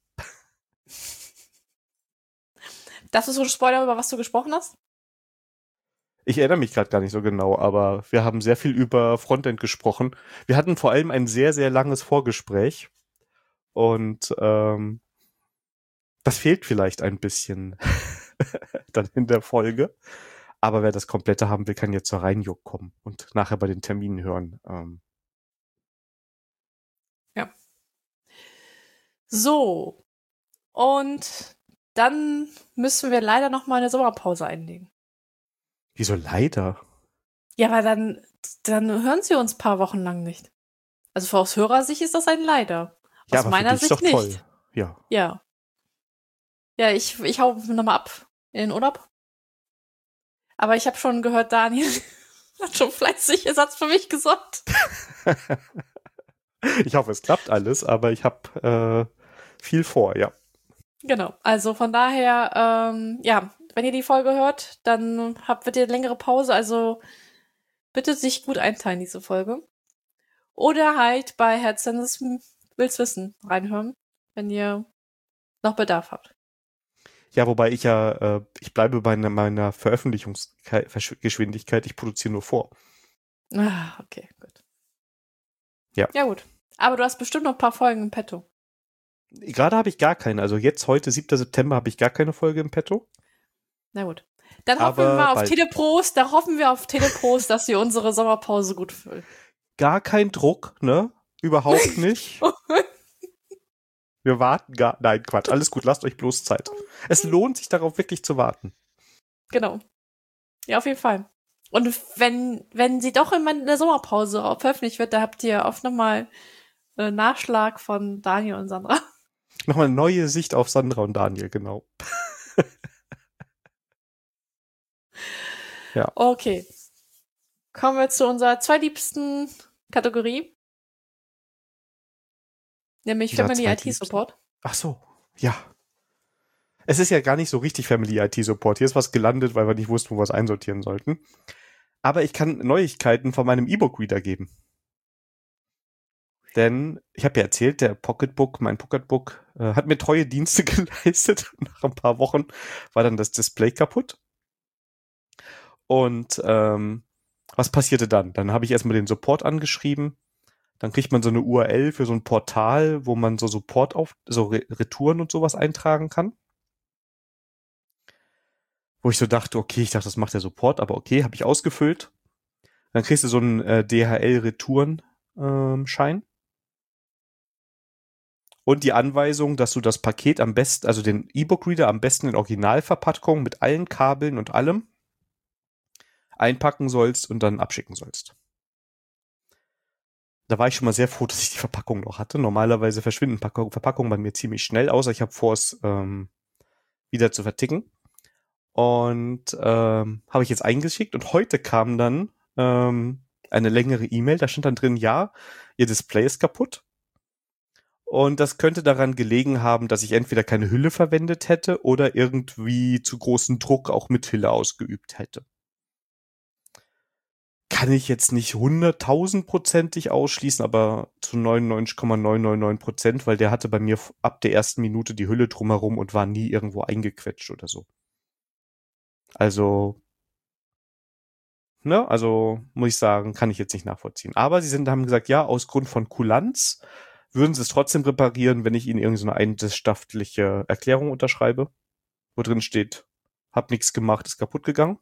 Speaker 2: Darfst du so spoilern, über was du gesprochen hast?
Speaker 1: Ich erinnere mich gerade gar nicht so genau, aber wir haben sehr viel über Frontend gesprochen. Wir hatten vor allem ein sehr, sehr langes Vorgespräch und das fehlt vielleicht ein bisschen dann in der Folge. Aber wer das Komplette haben will, kann jetzt zur Reinjuck kommen und nachher bei den Terminen hören.
Speaker 2: Ja. So. Und dann müssen wir leider noch mal eine Sommerpause einlegen.
Speaker 1: Wieso leider?
Speaker 2: Ja, weil dann hören sie uns ein paar Wochen lang nicht. Also aus Hörersicht ist das ein Leider.
Speaker 1: Ja,
Speaker 2: Aus
Speaker 1: aber
Speaker 2: meiner
Speaker 1: für dich ist
Speaker 2: Sicht
Speaker 1: doch
Speaker 2: nicht.
Speaker 1: toll. Ja.
Speaker 2: Ja. Ja, ich hau nochmal ab in den Urlaub. Aber ich habe schon gehört, Daniel hat schon fleißig Ersatz für mich gesorgt.
Speaker 1: Ich hoffe, es klappt alles, aber ich habe viel vor, ja.
Speaker 2: Genau. Also von daher, wenn ihr die Folge hört, dann wird ihr eine längere Pause. Also bitte sich gut einteilen, diese Folge. Oder halt bei Herz Senses will's wissen reinhören, wenn ihr noch Bedarf habt.
Speaker 1: Ja, wobei ich bleibe bei meiner Veröffentlichungsgeschwindigkeit, ich produziere nur vor.
Speaker 2: Ah, okay, gut.
Speaker 1: Ja.
Speaker 2: Ja, gut. Aber du hast bestimmt noch ein paar Folgen im Petto.
Speaker 1: Gerade habe ich gar keine, also jetzt, heute, 7. September, habe ich gar keine Folge im Petto.
Speaker 2: Na gut. Dann hoffen wir
Speaker 1: Aber
Speaker 2: mal auf
Speaker 1: bald.
Speaker 2: Teleprost, dass wir unsere Sommerpause gut füllen.
Speaker 1: Gar kein Druck, ne? Überhaupt nicht. Wir warten nein, Quatsch, alles gut, lasst euch bloß Zeit. Es lohnt sich darauf wirklich zu warten.
Speaker 2: Genau. Ja, auf jeden Fall. Und wenn sie doch in der Sommerpause veröffentlicht wird, da habt ihr oft nochmal Nachschlag von Daniel und Sandra.
Speaker 1: Nochmal eine neue Sicht auf Sandra und Daniel, genau. Ja.
Speaker 2: Okay. Kommen wir zu unserer zweitliebsten Kategorie. Nämlich
Speaker 1: Unser
Speaker 2: Family IT
Speaker 1: zweitliebsten.
Speaker 2: Support.
Speaker 1: Ach so, ja. Es ist ja gar nicht so richtig Family IT Support. Hier ist was gelandet, weil wir nicht wussten, wo wir es einsortieren sollten. Aber ich kann Neuigkeiten von meinem E-Book-Reader geben. Denn ich habe ja erzählt, mein Pocketbook hat mir treue Dienste geleistet. Nach ein paar Wochen war dann das Display kaputt. Und was passierte dann? Dann habe ich erstmal den Support angeschrieben. Dann kriegt man so eine URL für so ein Portal, wo man so Support so Retouren und sowas eintragen kann. Wo ich so dachte, okay, ich dachte, das macht der Support, aber okay, habe ich ausgefüllt. Dann kriegst du so einen DHL-Retouren-Schein. Und die Anweisung, dass du das Paket am besten, also den E-Book-Reader am besten in Originalverpackung mit allen Kabeln und allem einpacken sollst und dann abschicken sollst. Da war ich schon mal sehr froh, dass ich die Verpackung noch hatte. Normalerweise verschwinden Verpackungen bei mir ziemlich schnell, außer ich habe vor, es wieder zu verticken. Und habe ich jetzt eingeschickt und heute kam dann eine längere E-Mail, da stand dann drin, ja, ihr Display ist kaputt. Und das könnte daran gelegen haben, dass ich entweder keine Hülle verwendet hätte oder irgendwie zu großen Druck auch mit Hülle ausgeübt hätte. Kann ich jetzt nicht 100.000%ig ausschließen, aber zu 99,999%, weil der hatte bei mir ab der ersten Minute die Hülle drumherum und war nie irgendwo eingequetscht oder so. Also, ne, also muss ich sagen, kann ich jetzt nicht nachvollziehen. Aber haben gesagt, ja, aus Grund von Kulanz würden sie es trotzdem reparieren, wenn ich ihnen irgendeine eidesstattliche Erklärung unterschreibe, wo drin steht, hab nichts gemacht, ist kaputt gegangen.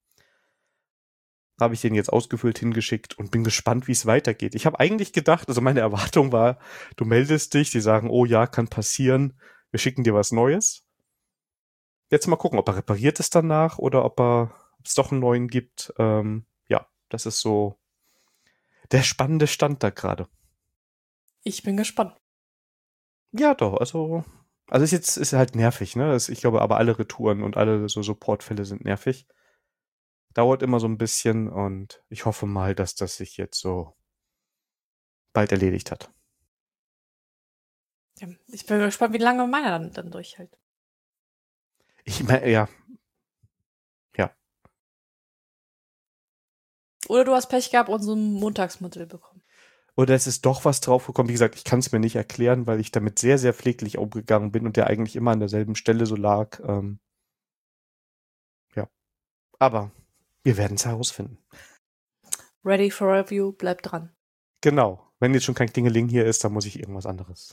Speaker 1: Habe ich den jetzt ausgefüllt hingeschickt und bin gespannt, wie es weitergeht. Ich habe eigentlich gedacht, also meine Erwartung war, du meldest dich, die sagen, oh ja, kann passieren, wir schicken dir was Neues. Jetzt mal gucken, ob er repariert es danach oder ob es doch einen neuen gibt. Ja, das ist so der spannende Stand da gerade.
Speaker 2: Ich bin gespannt.
Speaker 1: Ja, doch, also ist halt nervig, ne? Ich glaube, aber alle Retouren und alle so Supportfälle sind nervig. Dauert immer so ein bisschen und ich hoffe mal, dass das sich jetzt so bald erledigt hat.
Speaker 2: Ja, ich bin gespannt, wie lange meiner dann durchhält.
Speaker 1: Ich meine, ja. Ja.
Speaker 2: Oder du hast Pech gehabt und so ein Montagsmodell bekommen.
Speaker 1: Oder es ist doch was draufgekommen. Wie gesagt, ich kann es mir nicht erklären, weil ich damit sehr, sehr pfleglich umgegangen bin und der eigentlich immer an derselben Stelle so lag. Ja. Aber wir werden es herausfinden.
Speaker 2: Ready for Review, bleib dran.
Speaker 1: Genau. Wenn jetzt schon kein Klingeling hier ist, dann muss ich irgendwas anderes.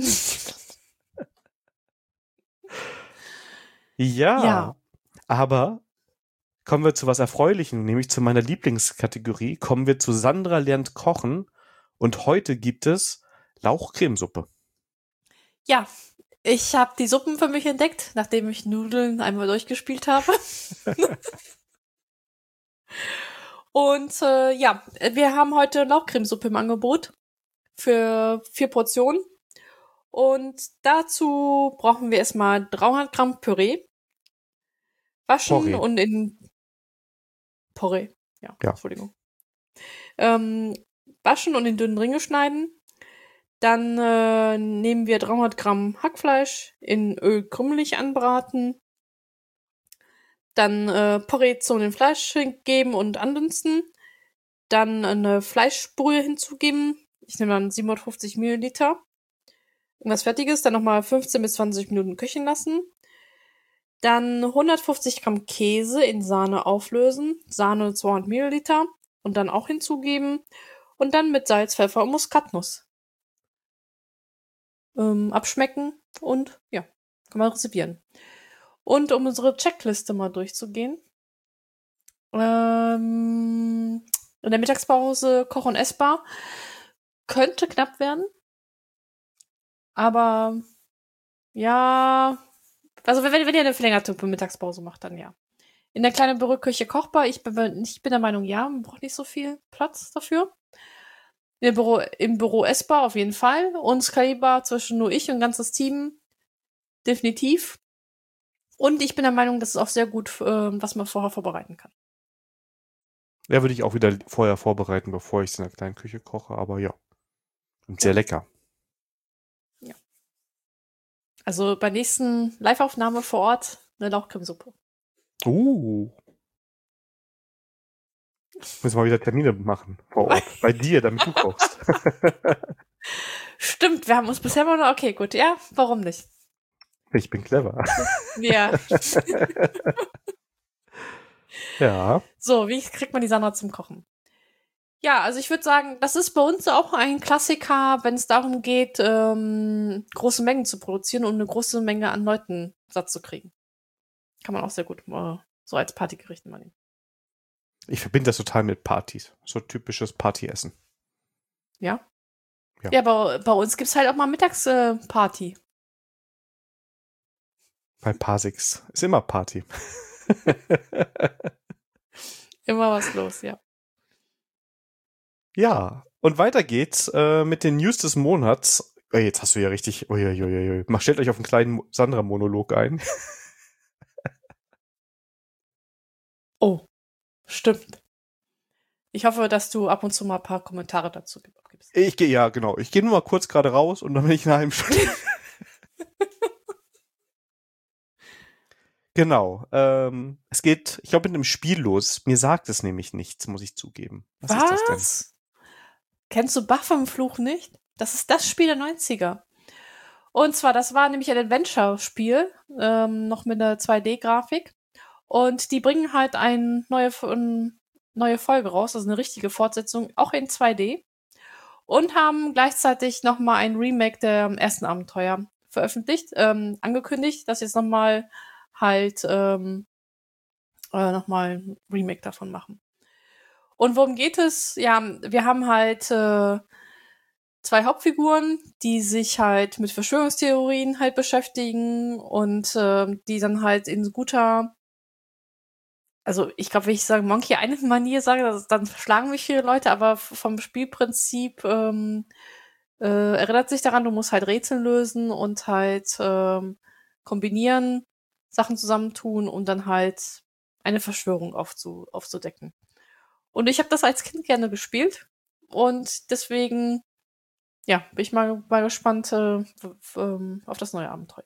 Speaker 1: Ja. Aber kommen wir zu was Erfreulichem, nämlich zu meiner Lieblingskategorie. Kommen wir zu Sandra lernt kochen. Und heute gibt es Lauchcremesuppe.
Speaker 2: Ja, ich habe die Suppen für mich entdeckt, nachdem ich Nudeln einmal durchgespielt habe. Und ja, wir haben heute Lauchcremesuppe im Angebot für 4 Portionen. Und dazu brauchen wir erstmal 300 Gramm Püree. Waschen
Speaker 1: Porree.
Speaker 2: und in Porree. Ja. Entschuldigung. Waschen und in dünnen Ringe schneiden. Dann nehmen wir 300 Gramm Hackfleisch in Öl krümelig anbraten. Dann Porree zu dem Fleisch geben und andünsten. Dann eine Fleischbrühe hinzugeben. Ich nehme dann 750 Milliliter. Irgendwas Fertiges. Dann nochmal 15 bis 20 Minuten köcheln lassen. Dann 150 Gramm Käse in Sahne auflösen, Sahne 200 Milliliter und dann auch hinzugeben und dann mit Salz, Pfeffer und Muskatnuss abschmecken und ja, kann man rezipieren. Und um unsere Checkliste mal durchzugehen, in der Mittagspause Koch- und Essbar könnte knapp werden, aber ja, also wenn ihr eine verlängerte Mittagspause macht, dann ja. In der kleinen Büroküche kochbar. Ich bin der Meinung, ja, man braucht nicht so viel Platz dafür. Im Büro essbar auf jeden Fall. Und skalierbar zwischen nur ich und ganzes Team definitiv. Und ich bin der Meinung, das ist auch sehr gut, was man vorher vorbereiten kann.
Speaker 1: Ja, würde ich auch wieder vorher vorbereiten, bevor ich es in der kleinen Küche koche, aber ja. Und sehr lecker.
Speaker 2: Ja. Also bei nächsten Live-Aufnahme vor Ort eine Lauchcremesuppe.
Speaker 1: Müssen wir wieder Termine machen vor Ort. Bei dir, damit du kochst.
Speaker 2: Stimmt, wir haben uns bisher mal noch. Okay, gut, ja, warum nicht?
Speaker 1: Ich bin clever.
Speaker 2: Ja.
Speaker 1: Ja.
Speaker 2: So, wie kriegt man die Sandra zum Kochen? Ja, also ich würde sagen, das ist bei uns auch ein Klassiker, wenn es darum geht, große Mengen zu produzieren und eine große Menge an Leuten satt zu kriegen. Kann man auch sehr gut so als Partygericht mal nehmen.
Speaker 1: Ich verbinde das total mit Partys. So typisches Partyessen.
Speaker 2: Ja?
Speaker 1: Ja.
Speaker 2: Ja, aber bei uns gibt's halt auch mal Mittagsparty.
Speaker 1: Bei Pasix ist immer Party.
Speaker 2: Immer was los, ja.
Speaker 1: Ja, und weiter geht's mit den News des Monats. Oh, jetzt hast du ja richtig. Uiuiui. Stellt euch auf einen kleinen Sandra-Monolog ein.
Speaker 2: Oh, stimmt. Ich hoffe, dass du ab und zu mal ein paar Kommentare dazu gibst.
Speaker 1: Ich gehe nur mal kurz gerade raus und dann bin ich in einer halben Stunde. Genau. Es geht, ich glaube, mit einem Spiel los. Mir sagt es nämlich nichts, muss ich zugeben. Was ist das denn?
Speaker 2: Kennst du Bach vom Fluch nicht? Das ist das Spiel der 90er. Und zwar, das war nämlich ein Adventure-Spiel, noch mit einer 2D-Grafik. Und die bringen halt eine neue Folge raus, also eine richtige Fortsetzung, auch in 2D. Und haben gleichzeitig nochmal ein Remake der ersten Abenteuer veröffentlicht, angekündigt, dass jetzt nochmal halt nochmal ein Remake davon machen. Und worum geht es? Ja, wir haben halt zwei Hauptfiguren, die sich halt mit Verschwörungstheorien halt beschäftigen und die dann halt in guter, also ich glaube, wenn ich sage Monkey Island Manier sage, dann schlagen mich viele Leute, aber vom Spielprinzip erinnert sich daran, du musst halt Rätsel lösen und halt kombinieren, Sachen zusammentun, um dann halt eine Verschwörung aufzudecken. Und ich habe das als Kind gerne gespielt und deswegen, ja, bin ich mal gespannt auf das neue Abenteuer.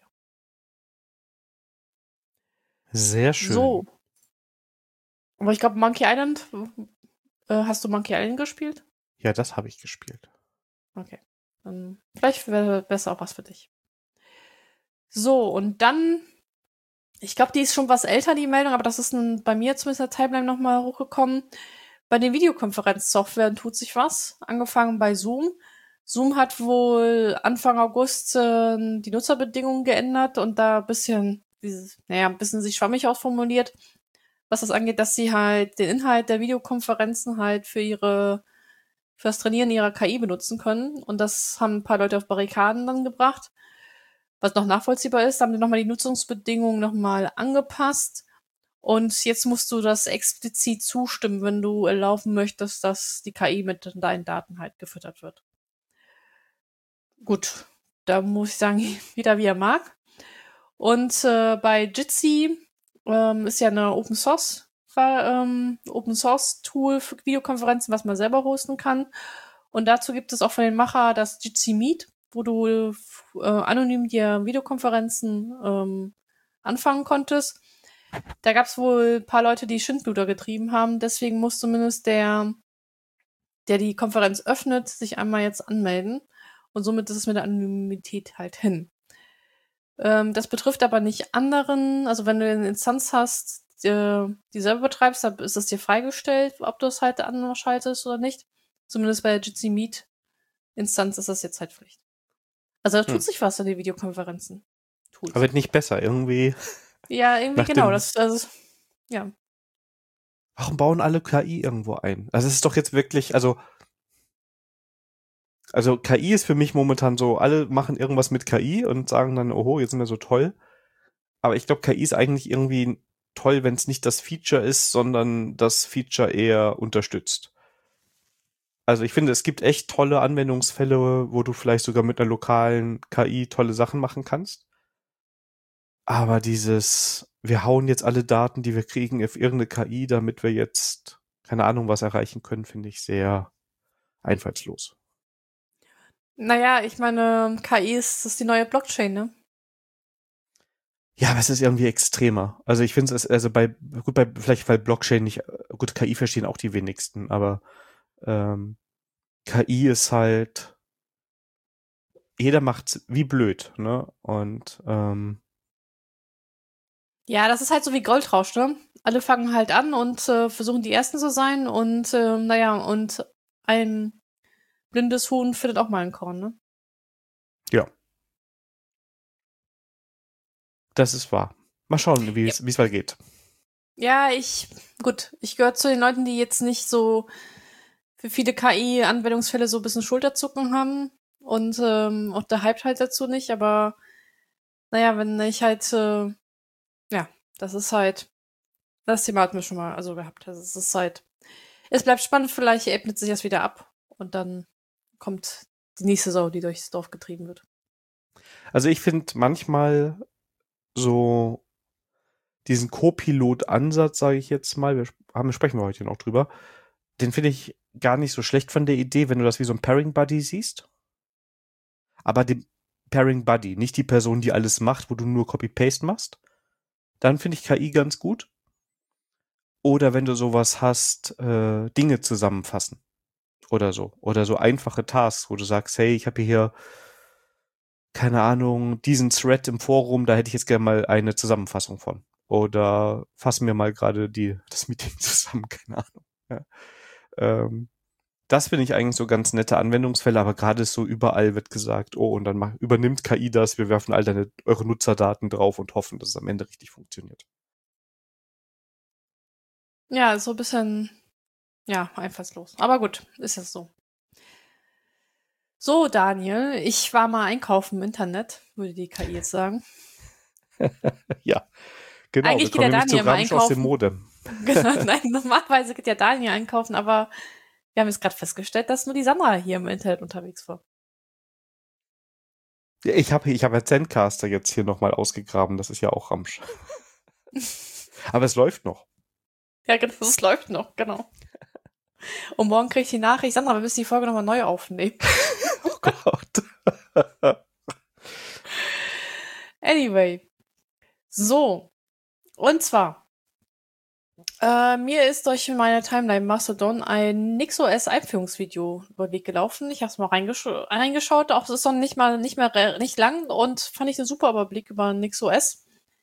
Speaker 1: Sehr schön.
Speaker 2: So. Aber ich glaube, Monkey Island, hast du Monkey Island gespielt?
Speaker 1: Ja, das habe ich gespielt.
Speaker 2: Okay. Dann vielleicht wäre besser auch was für dich. So, und dann, ich glaube, die ist schon was älter, die Meldung, aber das ist bei mir zumindest in der Timeline nochmal hochgekommen. Bei den Videokonferenzsoftwaren tut sich was. Angefangen bei Zoom. Zoom hat wohl Anfang August die Nutzerbedingungen geändert und da ein bisschen sich schwammig ausformuliert, was das angeht, dass sie halt den Inhalt der Videokonferenzen halt für das Trainieren ihrer KI benutzen können. Und das haben ein paar Leute auf Barrikaden dann gebracht. Was noch nachvollziehbar ist, haben die nochmal die Nutzungsbedingungen nochmal angepasst. Und jetzt musst du das explizit zustimmen, wenn du erlauben möchtest, dass die KI mit deinen Daten halt gefüttert wird. Gut, da muss ich sagen, jeder wie er mag. Und bei Jitsi ist ja eine Open Source Tool für Videokonferenzen, was man selber hosten kann. Und dazu gibt es auch von den Macher das Jitsi Meet, wo du anonym dir Videokonferenzen anfangen konntest. Da gab es wohl ein paar Leute, die Schindluder getrieben haben. Deswegen muss zumindest der die Konferenz öffnet, sich einmal jetzt anmelden. Und somit ist es mit der Anonymität halt hin. Das betrifft aber nicht anderen. Also wenn du eine Instanz hast, die selber betreibst, dann ist es dir freigestellt, ob du es halt anschaltest oder nicht. Zumindest bei der Jitsi Meet Instanz ist das jetzt halt Pflicht. Also da tut sich was an den Videokonferenzen. Tut's.
Speaker 1: Aber nicht besser, irgendwie.
Speaker 2: Ja, irgendwie genau. Ja.
Speaker 1: Warum bauen alle KI irgendwo ein? Also es ist doch jetzt wirklich, also KI ist für mich momentan so, alle machen irgendwas mit KI und sagen dann, oho, jetzt sind wir so toll. Aber ich glaube, KI ist eigentlich irgendwie toll, wenn es nicht das Feature ist, sondern das Feature eher unterstützt. Also ich finde, es gibt echt tolle Anwendungsfälle, wo du vielleicht sogar mit einer lokalen KI tolle Sachen machen kannst. Aber wir hauen jetzt alle Daten, die wir kriegen, auf irgendeine KI, damit wir jetzt, keine Ahnung, was erreichen können, finde ich sehr einfallslos.
Speaker 2: Naja, ich meine, KI ist die neue Blockchain, ne?
Speaker 1: Ja, aber es ist irgendwie extremer. Also ich finde es, also vielleicht weil Blockchain nicht, gut, KI verstehen auch die wenigsten, aber KI ist halt, jeder macht's wie blöd, ne? Und
Speaker 2: ja, das ist halt so wie Goldrausch, ne? Alle fangen halt an und versuchen die Ersten zu sein und und ein blindes Huhn findet auch mal ein Korn, ne?
Speaker 1: ja. Das ist wahr. Mal schauen, wie es weitergeht.
Speaker 2: Ja, ich gehöre zu den Leuten, die jetzt nicht so für viele KI-Anwendungsfälle so ein bisschen Schulterzucken haben und auch der Hype halt dazu nicht, aber naja, wenn ich halt, das ist halt, das Thema hatten wir schon mal also gehabt. Also es ist halt, es bleibt spannend, vielleicht ebnet sich das wieder ab und dann kommt die nächste Sau, die durchs Dorf getrieben wird.
Speaker 1: Also ich finde manchmal so diesen Co-Pilot-Ansatz, sage ich jetzt mal, sprechen wir heute noch drüber, den finde ich gar nicht so schlecht von der Idee, wenn du das wie so ein Pairing-Buddy siehst. Aber den Pairing-Buddy, nicht die Person, die alles macht, wo du nur Copy-Paste machst. Dann finde ich KI ganz gut. Oder wenn du sowas hast, Dinge zusammenfassen. Oder so. Oder so einfache Tasks, wo du sagst, hey, ich habe hier, keine Ahnung, diesen Thread im Forum, da hätte ich jetzt gerne mal eine Zusammenfassung von. Oder fassen wir mal gerade das Meeting zusammen, keine Ahnung. Ja. Das finde ich eigentlich so ganz nette Anwendungsfälle, aber gerade so überall wird gesagt, oh, und dann übernimmt KI das, wir werfen all eure Nutzerdaten drauf und hoffen, dass es am Ende richtig funktioniert.
Speaker 2: Ja, so ein bisschen, ja, einfallslos. Aber gut, ist jetzt so. So, Daniel, ich war mal einkaufen im Internet, würde die KI jetzt sagen.
Speaker 1: Ja, genau.
Speaker 2: Eigentlich geht der Daniel mal einkaufen.
Speaker 1: Aus dem Modem.
Speaker 2: Genau, nein, normalerweise geht ja Daniel einkaufen, aber wir haben jetzt gerade festgestellt, dass nur die Sandra hier im Internet unterwegs war.
Speaker 1: Ja, ich hab ja Zencaster jetzt hier nochmal ausgegraben, das ist ja auch Ramsch. Aber es läuft noch.
Speaker 2: Ja, genau, es läuft noch, genau. Und morgen kriege ich die Nachricht, Sandra, wir müssen die Folge nochmal neu aufnehmen.
Speaker 1: Oh Gott.
Speaker 2: Anyway. So. Und zwar, mir ist durch meine Timeline Mastodon ein NixOS Einführungsvideo über den Weg gelaufen. Ich habe es mal reingeschaut, auch es ist noch nicht lang und fand ich einen super Überblick über NixOS.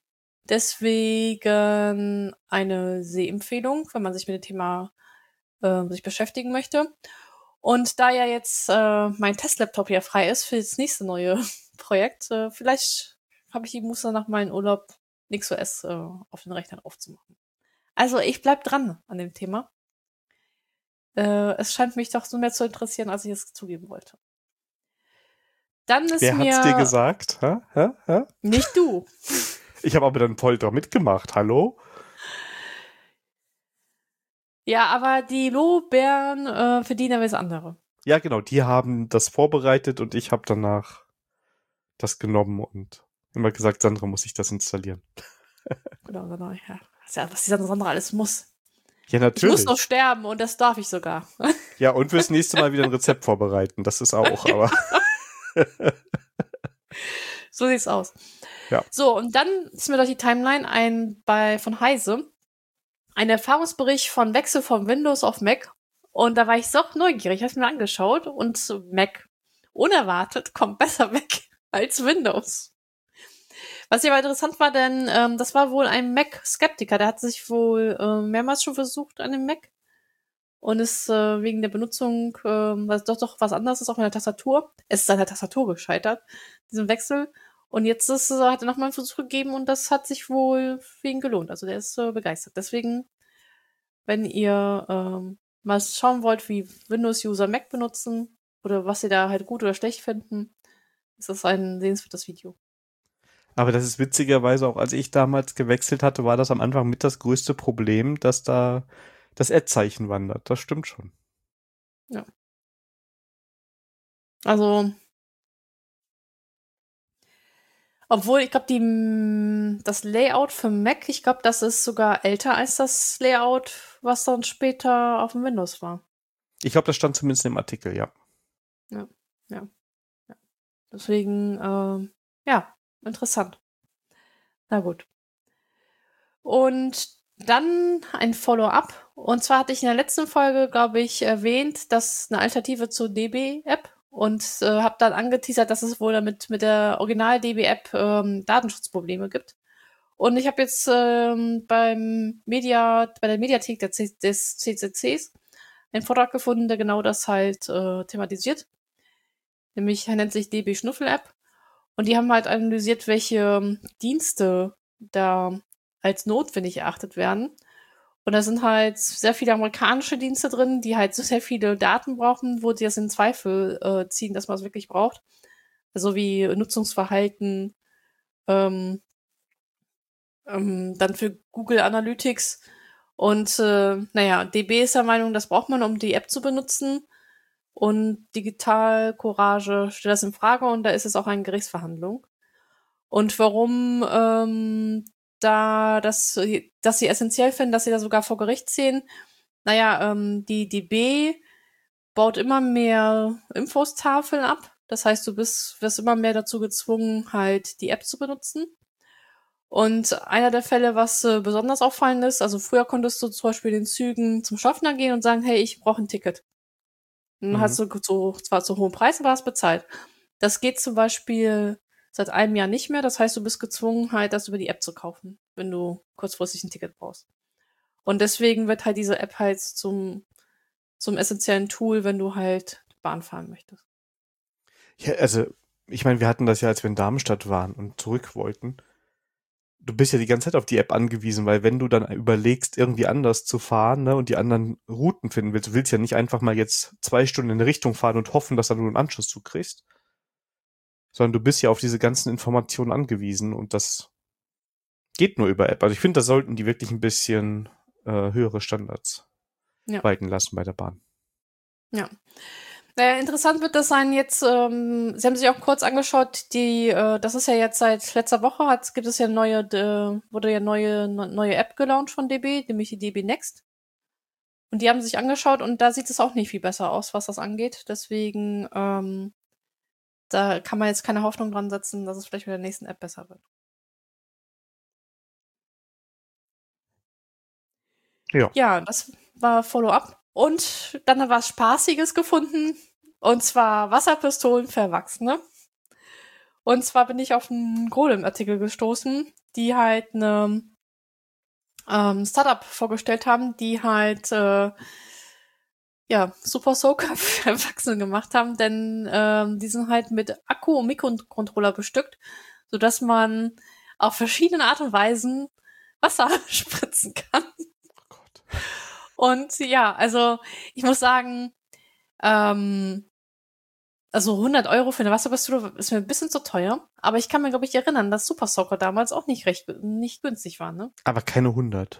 Speaker 2: Deswegen eine Sehempfehlung, wenn man sich mit dem Thema sich beschäftigen möchte. Und da ja jetzt mein Testlaptop ja frei ist für das nächste neue Projekt, vielleicht habe ich die Muße nach meinem Urlaub NixOS auf den Rechnern aufzumachen. Also ich bleib dran an dem Thema. Es scheint mich doch so mehr zu interessieren, als ich es zugeben wollte. Dann ist
Speaker 1: Wer hat's dir gesagt? Hä?
Speaker 2: Nicht du.
Speaker 1: Ich habe aber dann Polter mitgemacht, hallo?
Speaker 2: Ja, aber die Lorbeeren verdienen was andere.
Speaker 1: Ja, genau, die haben das vorbereitet und ich habe danach das genommen und immer gesagt, Sandra muss ich das installieren.
Speaker 2: Genau, ja. Was die Sandra alles muss.
Speaker 1: Ja, natürlich.
Speaker 2: Ich muss noch sterben und das darf ich sogar.
Speaker 1: Ja, und fürs nächste Mal wieder ein Rezept vorbereiten. Das ist auch, aber.
Speaker 2: So sieht's aus.
Speaker 1: Ja.
Speaker 2: So, und dann ist mir durch die Timeline von Heise ein Erfahrungsbericht von Wechsel von Windows auf Mac. Und da war ich so neugierig, habe es mir angeschaut und Mac unerwartet kommt besser weg als Windows. Was ja aber interessant war, denn das war wohl ein Mac-Skeptiker, der hat sich wohl mehrmals schon versucht an dem Mac und ist wegen der Benutzung, was doch was anderes ist, auch mit der Tastatur. Es ist an der Tastatur gescheitert, diesen Wechsel. Und jetzt hat er nochmal einen Versuch gegeben und das hat sich wohl für ihn gelohnt. Also der ist begeistert. Deswegen, wenn ihr mal schauen wollt, wie Windows-User Mac benutzen oder was sie da halt gut oder schlecht finden, ist das ein sehenswertes Video.
Speaker 1: Aber das ist witzigerweise auch, als ich damals gewechselt hatte, war das am Anfang mit das größte Problem, dass da das Ad-Zeichen wandert. Das stimmt schon.
Speaker 2: Ja. Also, obwohl, ich glaube, das Layout für Mac, ich glaube, das ist sogar älter als das Layout, was dann später auf dem Windows war.
Speaker 1: Ich glaube, das stand zumindest im Artikel, ja.
Speaker 2: Ja. Deswegen, ja, interessant. Na gut. Und dann ein Follow-up. Und zwar hatte ich in der letzten Folge, glaube ich, erwähnt, dass eine Alternative zur DB-App und habe dann angeteasert, dass es wohl damit mit der Original-DB-App Datenschutzprobleme gibt. Und ich habe jetzt bei der Mediathek des CCCs einen Vortrag gefunden, der genau das halt thematisiert. Nämlich, er nennt sich DB Schnuffel App. Und die haben halt analysiert, welche Dienste da als notwendig erachtet werden. Und da sind halt sehr viele amerikanische Dienste drin, die halt so sehr viele Daten brauchen, wo die das in Zweifel ziehen, dass man es wirklich braucht. Also wie Nutzungsverhalten, dann für Google Analytics. Und DB ist der Meinung, das braucht man, um die App zu benutzen. Und Digital Courage stellt das in Frage und da ist es auch eine Gerichtsverhandlung. Und warum dass sie essentiell finden, dass sie da sogar vor Gericht ziehen. Die DB baut immer mehr Infostafeln ab. Das heißt, wirst immer mehr dazu gezwungen, halt die App zu benutzen. Und einer der Fälle, was besonders auffallend ist, also früher konntest du zum Beispiel in den Zügen zum Schaffner gehen und sagen, hey, ich brauche ein Ticket. Dann hast du zwar zu hohen Preis, aber hast bezahlt. Das geht zum Beispiel seit einem Jahr nicht mehr. Das heißt, du bist gezwungen, halt das über die App zu kaufen, wenn du kurzfristig ein Ticket brauchst. Und deswegen wird halt diese App halt zum essentiellen Tool, wenn du halt Bahn fahren möchtest.
Speaker 1: Ja, also, ich meine, wir hatten das ja, als wir in Darmstadt waren und zurück wollten. Du bist ja die ganze Zeit auf die App angewiesen, weil wenn du dann überlegst, irgendwie anders zu fahren, ne, und die anderen Routen finden willst, du willst ja nicht einfach mal jetzt 2 Stunden in eine Richtung fahren und hoffen, dass dann du einen Anschluss kriegst. Sondern du bist ja auf diese ganzen Informationen angewiesen und das geht nur über App. Also ich finde, da sollten die wirklich ein bisschen höhere Standards walten lassen bei der Bahn.
Speaker 2: Ja. Naja, interessant wird das sein jetzt, Sie haben sich auch kurz angeschaut, das ist ja jetzt seit letzter Woche, wurde ja neue App gelauncht von DB, nämlich die DB Next. Und die haben sich angeschaut und da sieht es auch nicht viel besser aus, was das angeht. Deswegen, da kann man jetzt keine Hoffnung dran setzen, dass es vielleicht mit der nächsten App besser wird. Ja, das war Follow-up. Und dann haben wir was Spaßiges gefunden. Und zwar Wasserpistolen für Erwachsene. Und zwar bin ich auf einen Golem-Artikel gestoßen, die halt eine Startup vorgestellt haben, die halt Super Soaker für Erwachsene gemacht haben, denn die sind halt mit Akku und Mikrocontroller bestückt, sodass man auf verschiedene Art und Weisen Wasser spritzen kann.
Speaker 1: Oh Gott.
Speaker 2: Und ja, also ich muss sagen, also 100 € für eine Wasserpistole ist mir ein bisschen zu teuer, aber ich kann mir, glaube ich, erinnern, dass Super Soaker damals auch nicht günstig war, ne?
Speaker 1: Aber keine 100.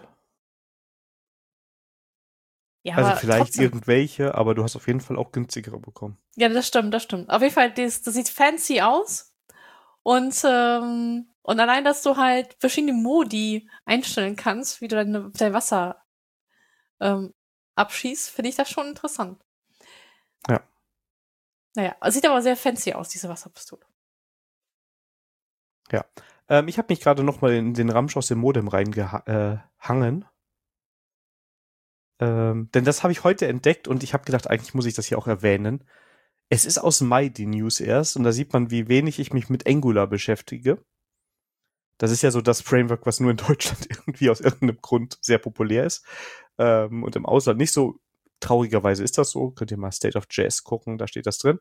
Speaker 2: Ja,
Speaker 1: Also
Speaker 2: aber
Speaker 1: vielleicht
Speaker 2: trotzdem.
Speaker 1: irgendwelche, aber du hast auf jeden Fall auch günstigere bekommen.
Speaker 2: Ja, das stimmt. Auf jeden Fall, das sieht fancy aus. Und allein, dass du halt verschiedene Modi einstellen kannst, wie du dein Wasser abschießt, finde ich das schon interessant.
Speaker 1: Ja.
Speaker 2: Naja, sieht aber sehr fancy aus, diese Wasserpistole.
Speaker 1: Ja. Ich habe mich gerade noch mal in den Ramsch aus dem Modem reingehangen. Denn das habe ich heute entdeckt und ich habe gedacht, eigentlich muss ich das hier auch erwähnen. Es ist aus Mai die News erst und da sieht man, wie wenig ich mich mit Angular beschäftige. Das ist ja so das Framework, was nur in Deutschland irgendwie aus irgendeinem Grund sehr populär ist. Und im Ausland nicht so. Traurigerweise ist das so. Könnt ihr mal State of JS gucken, da steht das drin.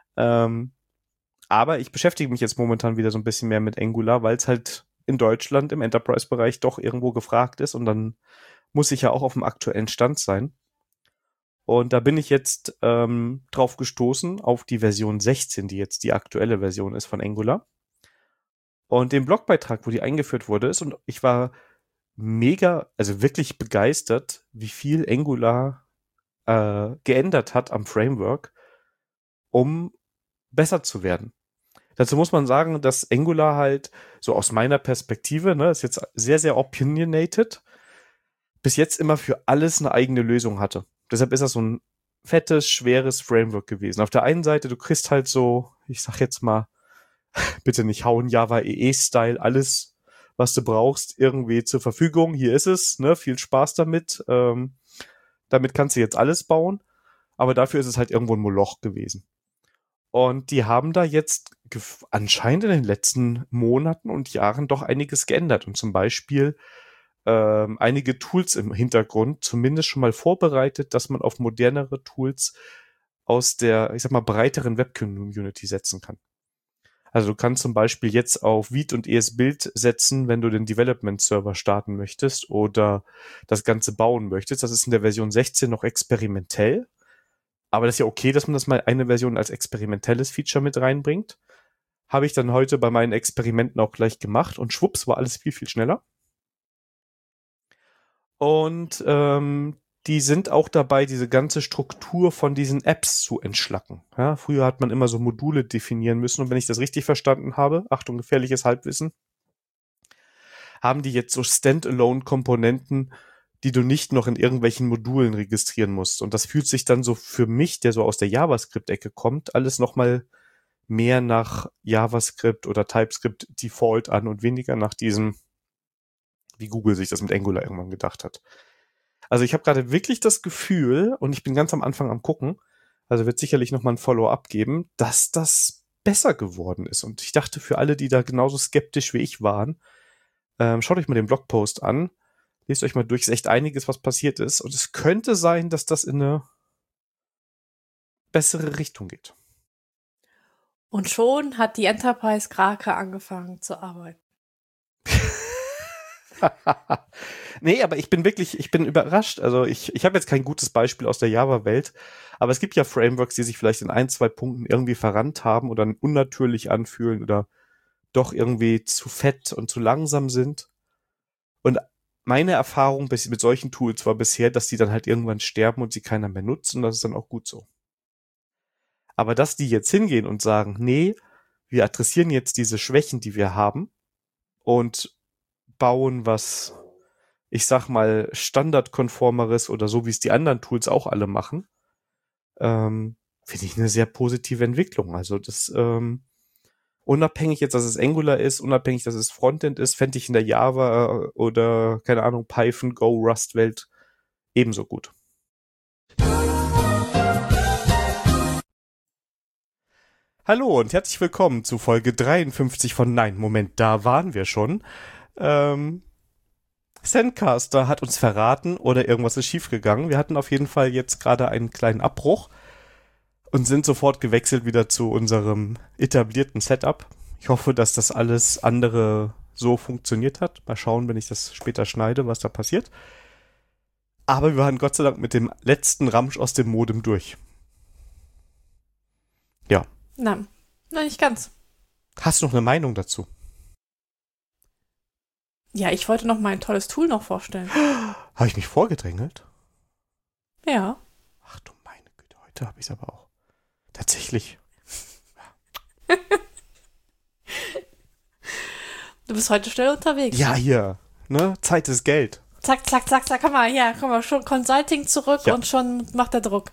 Speaker 1: Aber ich beschäftige mich jetzt momentan wieder so ein bisschen mehr mit Angular, weil es halt in Deutschland im Enterprise-Bereich doch irgendwo gefragt ist und dann muss ich ja auch auf dem aktuellen Stand sein. Und da bin ich jetzt drauf gestoßen, auf die Version 16, die jetzt die aktuelle Version ist von Angular. Und den Blogbeitrag, wo die eingeführt wurde, ist, und ich war mega, also wirklich begeistert, wie viel Angular geändert hat am Framework, um besser zu werden. Dazu muss man sagen, dass Angular halt so aus meiner Perspektive, ne, ist jetzt sehr, sehr opinionated, bis jetzt immer für alles eine eigene Lösung hatte. Deshalb ist das so ein fettes, schweres Framework gewesen. Auf der einen Seite, du kriegst halt so, ich sag jetzt mal, bitte nicht hauen, Java EE-Style, alles, was du brauchst, irgendwie zur Verfügung. Hier ist es, ne, viel Spaß damit. Damit kannst du jetzt alles bauen, aber dafür ist es halt irgendwo ein Moloch gewesen. Und die haben da jetzt anscheinend in den letzten Monaten und Jahren doch einiges geändert und zum Beispiel einige Tools im Hintergrund zumindest schon mal vorbereitet, dass man auf modernere Tools aus der, ich sag mal, breiteren Web-Community setzen kann. Also du kannst zum Beispiel jetzt auf Vite und ESBuild setzen, wenn du den Development-Server starten möchtest oder das Ganze bauen möchtest. Das ist in der Version 16 noch experimentell. Aber das ist ja okay, dass man das mal eine Version als experimentelles Feature mit reinbringt. Habe ich dann heute bei meinen Experimenten auch gleich gemacht und schwupps war alles viel, viel schneller. Und die sind auch dabei, diese ganze Struktur von diesen Apps zu entschlacken. Ja, früher hat man immer so Module definieren müssen und wenn ich das richtig verstanden habe, Achtung, gefährliches Halbwissen, haben die jetzt so Standalone-Komponenten, die du nicht noch in irgendwelchen Modulen registrieren musst. Und das fühlt sich dann so für mich, der so aus der JavaScript-Ecke kommt, alles nochmal mehr nach JavaScript oder TypeScript Default an und weniger nach diesem, wie Google sich das mit Angular irgendwann gedacht hat. Also ich habe gerade wirklich das Gefühl, und ich bin ganz am Anfang am gucken, also wird sicherlich nochmal ein Follow-up geben, dass das besser geworden ist. Und ich dachte, für alle, die da genauso skeptisch wie ich waren, schaut euch mal den Blogpost an, lest euch mal durch, ist echt einiges, was passiert ist. Und es könnte sein, dass das in eine bessere Richtung geht.
Speaker 2: Und schon hat die Enterprise-Krake angefangen zu arbeiten.
Speaker 1: Nee, aber ich bin überrascht. Also ich habe jetzt kein gutes Beispiel aus der Java-Welt, aber es gibt ja Frameworks, die sich vielleicht in 1, 2 Punkten irgendwie verrannt haben oder unnatürlich anfühlen oder doch irgendwie zu fett und zu langsam sind. Und meine Erfahrung mit solchen Tools war bisher, dass die dann halt irgendwann sterben und sie keiner mehr nutzt und das ist dann auch gut so. Aber dass die jetzt hingehen und sagen, nee, wir adressieren jetzt diese Schwächen, die wir haben und bauen was, ich sag mal, standardkonformeres oder so, wie es die anderen Tools auch alle machen, finde ich eine sehr positive Entwicklung. Also das, unabhängig jetzt, dass es Angular ist, unabhängig, dass es Frontend ist, fände ich in der Java oder, keine Ahnung, Python, Go, Rust-Welt ebenso gut. Hallo und herzlich willkommen zu Folge 53 von Nein, Moment, da waren wir schon. Zencaster hat uns verraten oder irgendwas ist schiefgegangen. Wir hatten auf jeden Fall jetzt gerade einen kleinen Abbruch und sind sofort gewechselt wieder zu unserem etablierten Setup. Ich hoffe, dass das alles andere so funktioniert hat. Mal schauen, wenn ich das später schneide, was da passiert. Aber wir waren Gott sei Dank mit dem letzten Ramsch aus dem Modem durch. Ja.
Speaker 2: Nein, nicht ganz.
Speaker 1: Hast du noch eine Meinung dazu?
Speaker 2: Ja, ich wollte noch mein tolles Tool noch vorstellen.
Speaker 1: Habe ich mich vorgedrängelt?
Speaker 2: Ja.
Speaker 1: Ach du meine Güte, heute habe ich es aber auch. Tatsächlich.
Speaker 2: Du bist heute schnell unterwegs.
Speaker 1: Ja, hier. Ne? Zeit ist Geld.
Speaker 2: Zack, zack, zack, zack. Komm mal, schon Consulting zurück ja. Und schon macht der Druck.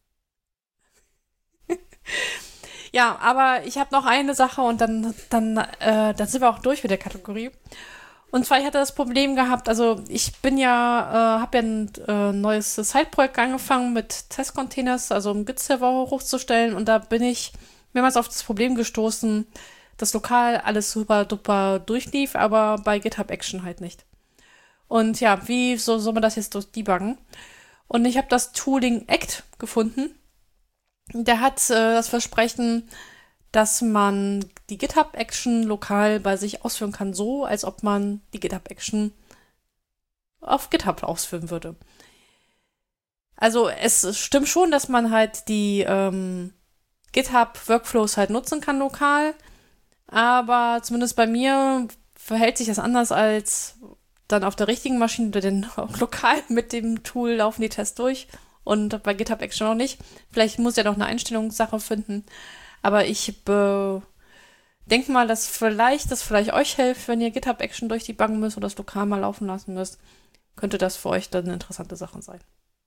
Speaker 2: Ja, aber ich habe noch eine Sache und dann sind wir auch durch mit der Kategorie. Und zwar, ich hatte das Problem gehabt, also ich bin ja, habe ja ein neues Side-Projekt angefangen mit Testcontainers, also um Git-Server hochzustellen und da bin ich mehrmals auf das Problem gestoßen, das lokal alles super duper durchlief, aber bei GitHub Action halt nicht. Und ja, wie soll man das jetzt durch debuggen? Und ich habe das Tooling Act gefunden. Der hat das Versprechen, dass man die GitHub-Action lokal bei sich ausführen kann, so als ob man die GitHub-Action auf GitHub ausführen würde. Also es stimmt schon, dass man halt die GitHub-Workflows halt nutzen kann lokal, aber zumindest bei mir verhält sich das anders als dann auf der richtigen Maschine, denn lokal mit dem Tool laufen die Tests durch und bei GitHub Action noch nicht. Vielleicht muss ja noch eine Einstellungssache finden, aber ich denke mal, dass vielleicht euch hilft, wenn ihr GitHub Action durchdebuggen müsst oder das lokal mal laufen lassen müsst, könnte das für euch dann eine interessante Sache sein.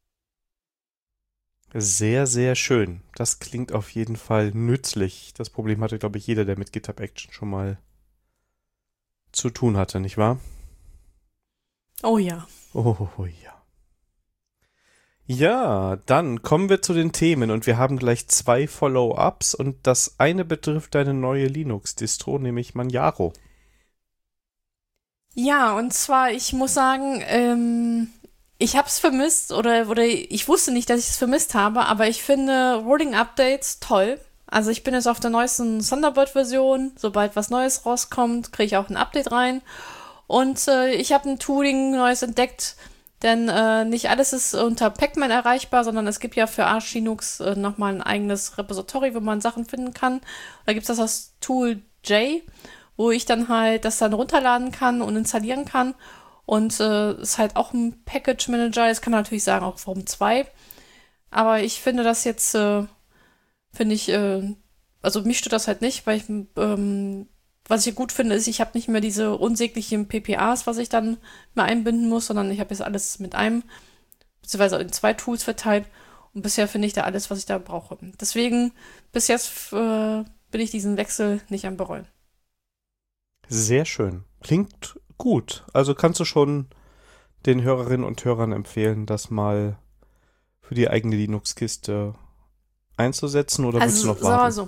Speaker 1: Sehr, sehr schön. Das klingt auf jeden Fall nützlich. Das Problem hatte, glaube ich, jeder, der mit GitHub Action schon mal zu tun hatte, nicht wahr?
Speaker 2: Oh ja.
Speaker 1: Oh ja. Ja, dann kommen wir zu den Themen und wir haben gleich 2 Follow-ups und das eine betrifft deine neue Linux-Distro, nämlich Manjaro.
Speaker 2: Ja, und zwar, ich muss sagen, ich habe es vermisst oder ich wusste nicht, dass ich es vermisst habe, aber ich finde Rolling Updates toll. Also ich bin jetzt auf der neuesten Thunderbird-Version. Sobald was Neues rauskommt, kriege ich auch ein Update rein. Und ich habe ein Tooling Neues entdeckt, denn nicht alles ist unter Pacman erreichbar, sondern es gibt ja für Arch Linux nochmal ein eigenes Repository, wo man Sachen finden kann. Da gibt es das Tool J, wo ich dann halt das dann runterladen kann und installieren kann. Und ist halt auch ein Package Manager. Jetzt kann man natürlich sagen, auch warum 2. Aber ich finde das jetzt, also mich stört das halt nicht, weil ich, was ich gut finde, ist, ich habe nicht mehr diese unsäglichen PPAs, was ich dann mal einbinden muss, sondern ich habe jetzt alles mit einem, beziehungsweise in 2 Tools verteilt. Und bisher finde ich da alles, was ich da brauche. Deswegen, bis jetzt bin ich diesen Wechsel nicht am bereuen.
Speaker 1: Sehr schön. Klingt gut. Also kannst du schon den Hörerinnen und Hörern empfehlen, das mal für die eigene Linux-Kiste einzusetzen oder willst du noch warten?
Speaker 2: Also,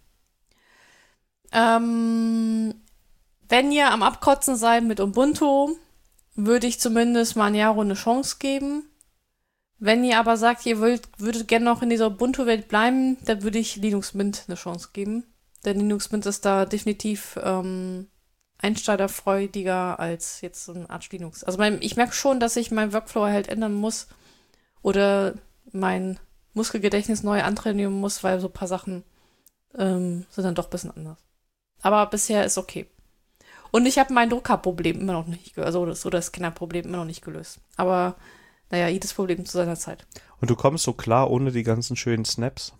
Speaker 2: wenn ihr am Abkotzen seid mit Ubuntu, würde ich zumindest Manjaro eine Chance geben. Wenn ihr aber sagt, ihr würdet gerne noch in dieser Ubuntu-Welt bleiben, dann würde ich Linux Mint eine Chance geben. Denn Linux Mint ist da definitiv einsteigerfreudiger als jetzt so ein Arch Linux. Also ich merke schon, dass ich meinen Workflow halt ändern muss oder mein Muskelgedächtnis neu antrainieren muss, weil so ein paar Sachen sind dann doch ein bisschen anders. Aber bisher ist okay. Und ich habe mein Druckerproblem immer noch nicht gelöst. Also so das Scannerproblem immer noch nicht gelöst. Aber naja, jedes Problem zu seiner Zeit.
Speaker 1: Und du kommst so klar ohne die ganzen schönen Snaps?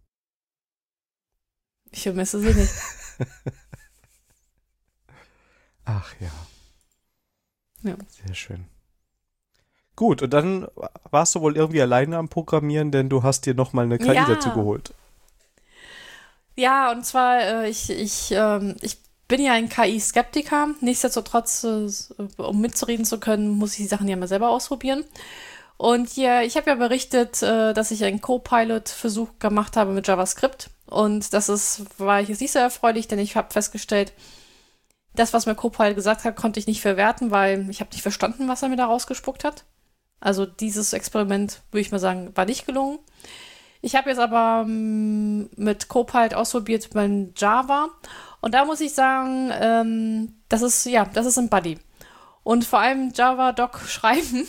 Speaker 2: Ich vermisse sie nicht.
Speaker 1: Ach ja.
Speaker 2: Ja.
Speaker 1: Sehr schön. Gut, und dann warst du wohl irgendwie alleine am Programmieren, denn du hast dir nochmal eine KI dazu geholt.
Speaker 2: Ja, und zwar, ich bin ja ein KI-Skeptiker. Nichtsdestotrotz, um mitzureden zu können, muss ich die Sachen ja mal selber ausprobieren. Und ja, ich habe ja berichtet, dass ich einen Copilot-Versuch gemacht habe mit JavaScript. Und war ich jetzt nicht so erfreulich, denn ich habe festgestellt, das, was mir Copilot gesagt hat, konnte ich nicht verwerten, weil ich habe nicht verstanden, was er mir da rausgespuckt hat. Also dieses Experiment, würde ich mal sagen, war nicht gelungen. Ich habe jetzt aber mit Copilot ausprobiert beim Java. Und da muss ich sagen, das ist ein Buddy. Und vor allem Java-Doc schreiben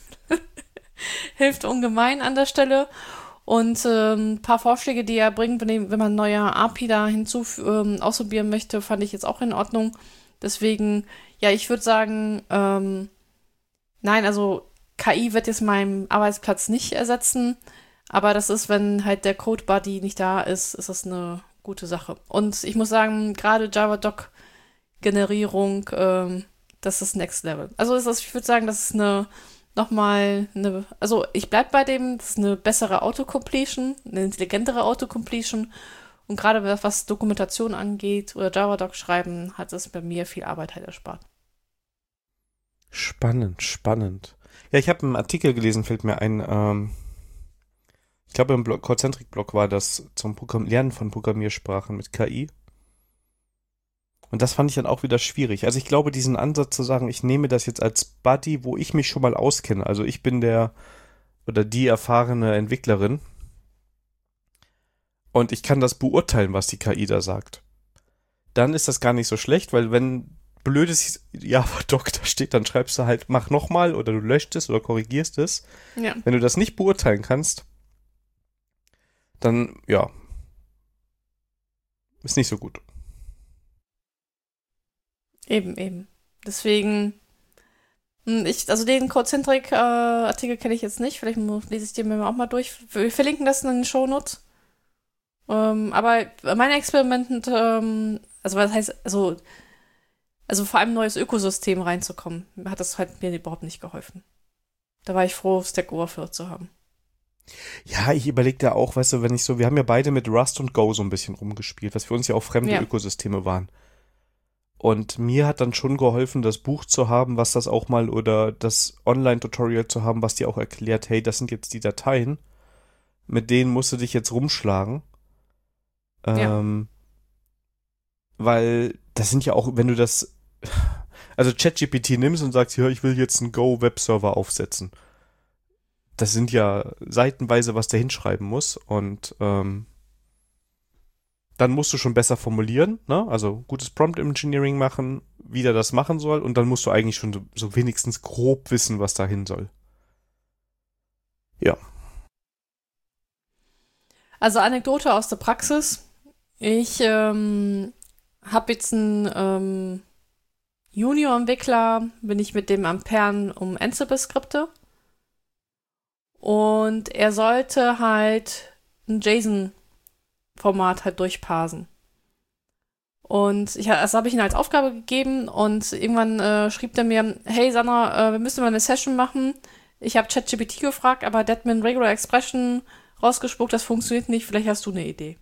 Speaker 2: hilft ungemein an der Stelle. Und ein paar Vorschläge, die er bringt, wenn man neue API da ausprobieren möchte, fand ich jetzt auch in Ordnung. Deswegen, ja, ich würde sagen, nein, also KI wird jetzt meinen Arbeitsplatz nicht ersetzen. Aber das ist, wenn halt der Code-Buddy nicht da ist, ist das eine gute Sache. Und ich muss sagen, gerade Java-Doc-Generierung, das ist Next Level. Also ich würde sagen, das ist also ich bleib bei dem, das ist eine bessere Autocompletion, eine intelligentere Autocompletion. Und gerade was Dokumentation angeht oder Java-Doc schreiben, hat es bei mir viel Arbeit halt erspart.
Speaker 1: Spannend. Ja, ich habe einen Artikel gelesen, fällt mir ein, ich glaube im Codecentric-Blog war das zum Lernen von Programmiersprachen mit KI. Und das fand ich dann auch wieder schwierig. Also ich glaube, diesen Ansatz zu sagen, ich nehme das jetzt als Buddy, wo ich mich schon mal auskenne. Also ich bin der oder die erfahrene Entwicklerin und ich kann das beurteilen, was die KI da sagt. Dann ist das gar nicht so schlecht, weil wenn blödes Java-Doc da steht, dann schreibst du halt, mach nochmal oder du löscht es oder korrigierst es.
Speaker 2: Ja.
Speaker 1: Wenn du das nicht beurteilen kannst, dann, ja, ist nicht so gut.
Speaker 2: Eben. Deswegen, also den Codecentric-Artikel kenne ich jetzt nicht. Vielleicht lese ich den mir auch mal durch. Wir verlinken das in den Shownotes. Aber meine Experimenten, also was heißt, also vor allem ein neues Ökosystem reinzukommen, hat das halt mir überhaupt nicht geholfen. Da war ich froh, Stack Overflow zu haben.
Speaker 1: Ja, ich überlege da auch, weißt du, wir haben ja beide mit Rust und Go so ein bisschen rumgespielt, was für uns ja auch fremde Ökosysteme waren. Und mir hat dann schon geholfen, das Buch zu haben, was das auch mal, oder das Online-Tutorial zu haben, was dir auch erklärt, hey, das sind jetzt die Dateien, mit denen musst du dich jetzt rumschlagen. Weil das sind ja auch, wenn du das, also ChatGPT nimmst und sagst, ja, ich will jetzt einen Go-Webserver aufsetzen. Das sind ja seitenweise, was der hinschreiben muss und dann musst du schon besser formulieren, ne? Also gutes Prompt Engineering machen, wie der das machen soll und dann musst du eigentlich schon so wenigstens grob wissen, was da hin soll. Ja.
Speaker 2: Also Anekdote aus der Praxis. Ich habe jetzt einen Junior-Entwickler, bin ich mit dem am Perlen um Ansible-Skripte. Und er sollte halt ein JSON-Format halt durchparsen. Und das habe ich ihm als Aufgabe gegeben und irgendwann schrieb er mir, hey Sandra, wir müssen mal eine Session machen. Ich habe ChatGPT gefragt, aber der hat mir ein Regular Expression rausgespuckt, das funktioniert nicht, vielleicht hast du eine Idee.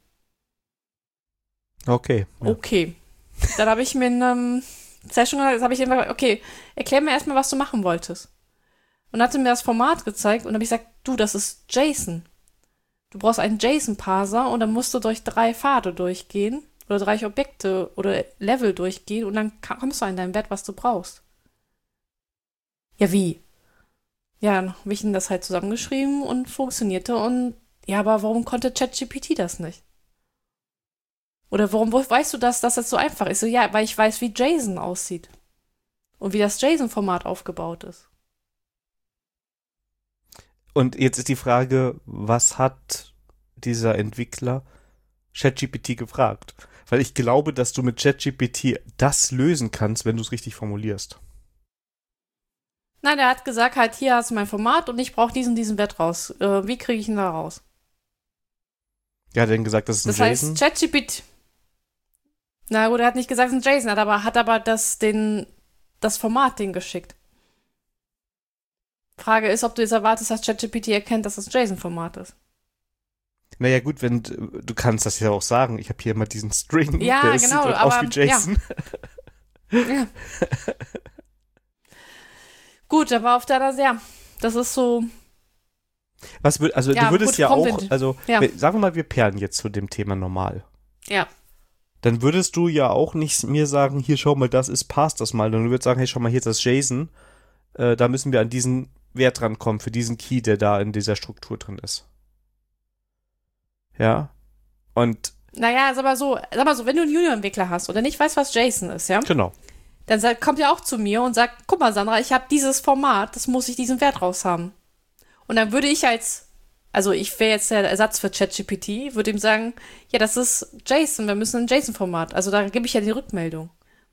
Speaker 1: Okay.
Speaker 2: Ja. Okay. Dann habe ich mir eine Session gesagt, habe ich einfach gesagt, okay, erklär mir erstmal, was du machen wolltest. Und hatte mir das Format gezeigt und habe ich gesagt, du, das ist JSON. Du brauchst einen JSON-Parser und dann musst du durch 3 Pfade durchgehen oder 3 Objekte oder Level durchgehen und dann kommst du an dein Wert, was du brauchst. Ja, wie? Ja, dann habe ich ihm das halt zusammengeschrieben und funktionierte und ja, aber warum konnte ChatGPT das nicht? Oder warum weißt du, dass das so einfach ist? So, ja, weil ich weiß, wie JSON aussieht. Und wie das JSON-Format aufgebaut ist.
Speaker 1: Und jetzt ist die Frage, was hat dieser Entwickler ChatGPT gefragt? Weil ich glaube, dass du mit ChatGPT das lösen kannst, wenn du es richtig formulierst.
Speaker 2: Nein, der hat gesagt, halt, hier hast du mein Format und ich brauche diesen Wert raus. Wie kriege ich ihn da raus?
Speaker 1: Ja, hat er denn gesagt, das ist ein JSON?
Speaker 2: Das heißt, ChatGPT. Na gut, er hat nicht gesagt, es ist ein JSON, hat aber das Format den geschickt. Frage ist, ob du jetzt erwartest, dass ChatGPT erkennt, dass das JSON-Format ist.
Speaker 1: Naja gut, wenn du kannst das ja auch sagen. Ich habe hier mal diesen String,
Speaker 2: ja,
Speaker 1: der
Speaker 2: genau,
Speaker 1: sieht aus wie JSON.
Speaker 2: Ja. Gut, aber auf der Seite, ja, das ist so.
Speaker 1: Also
Speaker 2: ja,
Speaker 1: du würdest ja auch, also
Speaker 2: ja.
Speaker 1: Sagen wir mal, wir perlen jetzt zu dem Thema normal.
Speaker 2: Ja.
Speaker 1: Dann würdest du ja auch nicht mir sagen, hier schau mal, passt das mal. Dann würdest du sagen, hey, schau mal, hier ist das JSON. Da müssen wir an diesen Wert rankommen, für diesen Key, der da in dieser Struktur drin ist. Ja. Und.
Speaker 2: Naja, sag mal so, wenn du einen Junior-Entwickler hast oder nicht weißt, was JSON ist, ja?
Speaker 1: Genau.
Speaker 2: Dann kommt er auch zu mir und sagt, guck mal, Sandra, ich habe dieses Format, das muss ich diesen Wert raus haben. Und dann würde ich ich wäre jetzt der Ersatz für ChatGPT, würde ihm sagen, ja, das ist JSON, wir müssen ein JSON-Format. Also da gebe ich ja die Rückmeldung.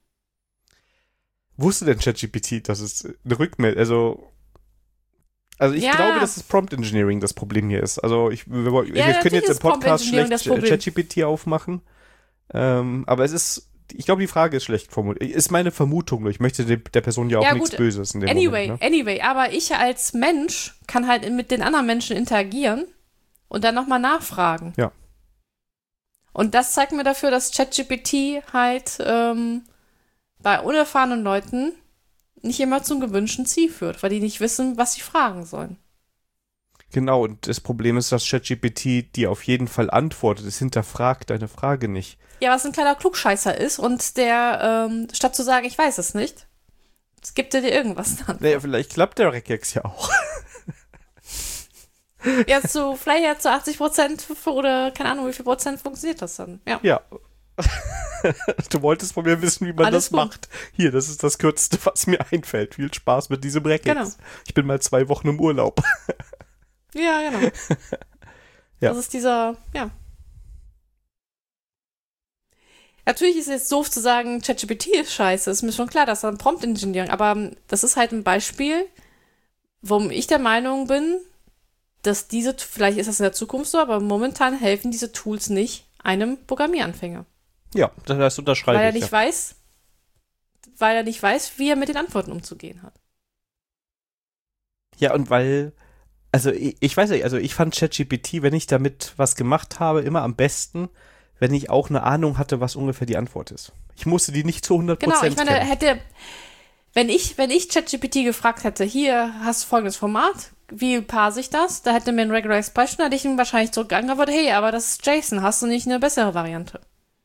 Speaker 1: Wusste denn ChatGPT, dass es eine Rückmeldung, also ich glaube, dass das Prompt Engineering das Problem hier ist. Also wir können jetzt im Podcast schlecht ChatGPT aufmachen, aber ich glaube, die Frage ist schlecht formuliert. Ist meine Vermutung, ich möchte der Person ja auch nichts Böses in dem Moment.
Speaker 2: Anyway, aber ich als Mensch kann halt mit den anderen Menschen interagieren und dann nochmal nachfragen.
Speaker 1: Ja.
Speaker 2: Und das zeigt mir dafür, dass ChatGPT halt bei unerfahrenen Leuten nicht immer zum gewünschten Ziel führt, weil die nicht wissen, was sie fragen sollen.
Speaker 1: Genau, und das Problem ist, dass ChatGPT dir auf jeden Fall antwortet. Es hinterfragt deine Frage nicht.
Speaker 2: Ja, was ein kleiner Klugscheißer ist und der, statt zu sagen, ich weiß es nicht, gibt er dir irgendwas dann.
Speaker 1: Naja, vielleicht klappt der Regex ja auch.
Speaker 2: Ja, vielleicht zu 80% oder keine Ahnung, wie viel Prozent funktioniert das dann. Ja.
Speaker 1: Ja. Du wolltest von mir wissen, wie man
Speaker 2: Alles
Speaker 1: das
Speaker 2: gut.
Speaker 1: macht. Hier, das ist das Kürzeste, was mir einfällt. Viel Spaß mit diesem Regex.
Speaker 2: Genau.
Speaker 1: Ich bin mal 2 Wochen im Urlaub.
Speaker 2: Ja, genau.
Speaker 1: Ja.
Speaker 2: Das ist dieser, ja. Natürlich ist es jetzt doof zu sagen, ChatGPT ist scheiße. Ist mir schon klar, dass da ein Prompt Engineering, aber das ist halt ein Beispiel, warum ich der Meinung bin, dass vielleicht ist das in der Zukunft so, aber momentan helfen diese Tools nicht einem Programmieranfänger.
Speaker 1: Ja, das unterschreibe
Speaker 2: Weil er
Speaker 1: ich.
Speaker 2: nicht weiß, wie er mit den Antworten umzugehen hat.
Speaker 1: Ja, und weil, also ich weiß nicht, also ich fand ChatGPT, wenn ich damit was gemacht habe, immer am besten, wenn ich auch eine Ahnung hatte, was ungefähr die Antwort ist. Ich musste die nicht zu 100%
Speaker 2: Genau, ich meine,
Speaker 1: kennen.
Speaker 2: wenn ich ChatGPT gefragt hätte, hier hast du folgendes Format, wie parse ich das? Da hätte mir ein Regular Expression, hätte ich ihm wahrscheinlich zurückgeantwortet, hey, aber das ist JSON, hast du nicht eine bessere Variante?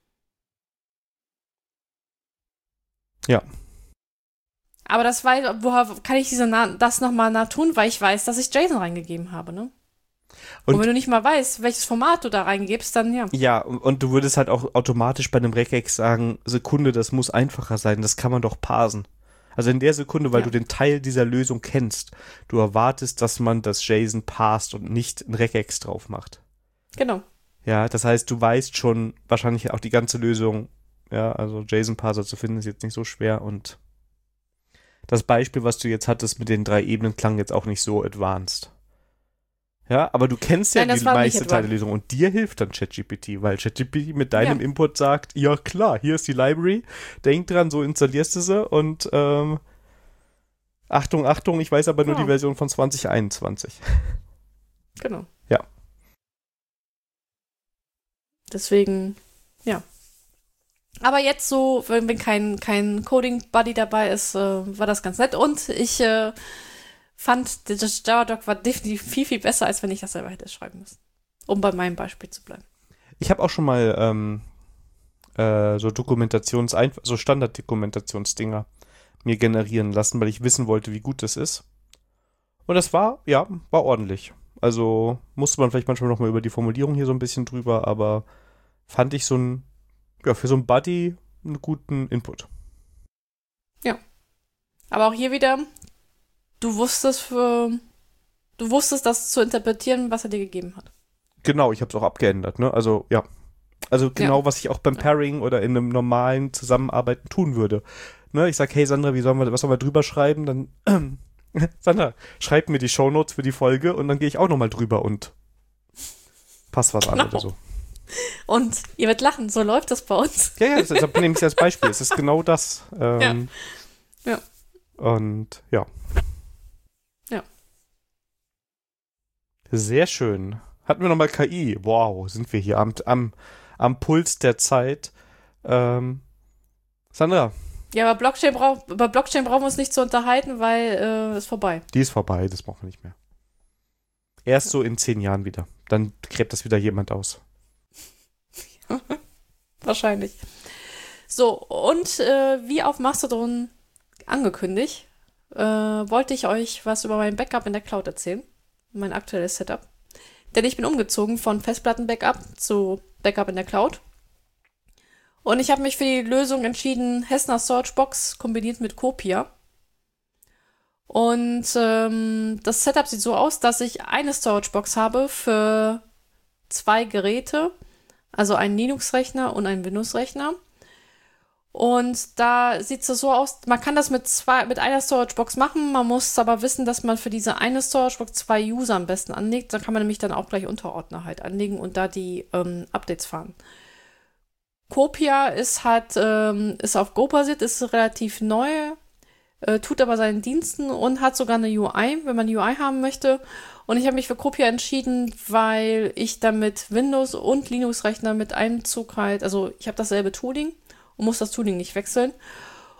Speaker 1: Ja.
Speaker 2: Aber woher kann ich das nochmal tun, weil ich weiß, dass ich JSON reingegeben habe, ne? Und wenn du nicht mal weißt, welches Format du da reingibst, dann ja.
Speaker 1: Ja, und du würdest halt auch automatisch bei einem Regex sagen, Sekunde, das muss einfacher sein, das kann man doch parsen. Also in der Sekunde, weil du den Teil dieser Lösung kennst, du erwartest, dass man das JSON parst und nicht ein Regex drauf macht.
Speaker 2: Genau.
Speaker 1: Ja, das heißt, du weißt schon wahrscheinlich auch die ganze Lösung, ja, also JSON-Parser zu finden ist jetzt nicht so schwer und das Beispiel, was du jetzt hattest mit den 3 Ebenen, klang jetzt auch nicht so advanced. Ja, aber du kennst ja die meiste Teil der Lösung und dir hilft dann ChatGPT, weil ChatGPT mit deinem Input sagt, ja klar, hier ist die Library, denk dran, so installierst du sie und Achtung, Achtung, ich weiß aber nur die Version von 2021.
Speaker 2: Genau.
Speaker 1: Ja.
Speaker 2: Deswegen, ja. Aber jetzt so, wenn kein Coding-Buddy dabei ist, war das ganz nett. Und ich fand, das Java-Doc war definitiv viel, viel besser, als wenn ich das selber hätte schreiben müssen. Um bei meinem Beispiel zu bleiben.
Speaker 1: Ich habe auch schon mal so Standard-Dokumentationsdinger mir generieren lassen, weil ich wissen wollte, wie gut das ist. Und das war ordentlich. Also musste man vielleicht manchmal noch mal über die Formulierung hier so ein bisschen drüber, aber fand ich für so einen Buddy einen guten Input.
Speaker 2: Ja. Aber auch hier wieder, du wusstest das zu interpretieren, was er dir gegeben hat.
Speaker 1: Genau, ich habe es auch abgeändert, ne? Also, ja. Also genau, was ich auch beim Pairing oder in einem normalen Zusammenarbeiten tun würde. Ne? Ich sag, hey Sandra, was sollen wir drüber schreiben? Dann, Sandra, schreib mir die Shownotes für die Folge und dann gehe ich auch nochmal drüber und passt was an oder so.
Speaker 2: Und ihr werdet lachen, so läuft das bei uns.
Speaker 1: Ja, das nehme ich als Beispiel. Es ist genau das.
Speaker 2: Ja.
Speaker 1: Und ja.
Speaker 2: Ja.
Speaker 1: Sehr schön. Hatten wir nochmal KI. Wow, sind wir hier am Puls der Zeit. Sandra.
Speaker 2: Ja, aber über Blockchain brauchen wir uns nicht zu unterhalten, weil ist vorbei.
Speaker 1: Die ist vorbei, das brauchen wir nicht mehr. Erst so in 10 Jahren wieder. Dann gräbt das wieder jemand aus.
Speaker 2: Wahrscheinlich. So, und wie auf Mastodon angekündigt, wollte ich euch was über mein Backup in der Cloud erzählen. Mein aktuelles Setup. Denn ich bin umgezogen von Festplatten-Backup zu Backup in der Cloud. Und ich habe mich für die Lösung entschieden, Hessner Storagebox kombiniert mit Copia. Und das Setup sieht so aus, dass ich eine Storagebox habe für 2 Geräte, also einen Linux-Rechner und einen Windows-Rechner. Und da sieht es so aus, man kann das mit einer Storagebox machen, man muss aber wissen, dass man für diese eine Storagebox 2 User am besten anlegt. Da kann man nämlich dann auch gleich Unterordner halt anlegen und da die Updates fahren. Copia ist auf Go basiert, ist relativ neu, tut aber seinen Diensten und hat sogar eine UI, wenn man eine UI haben möchte. Und ich habe mich für Copia entschieden, weil ich damit Windows- und Linux-Rechner mit einem Zug halt, also ich habe dasselbe Tooling und muss das Tooling nicht wechseln.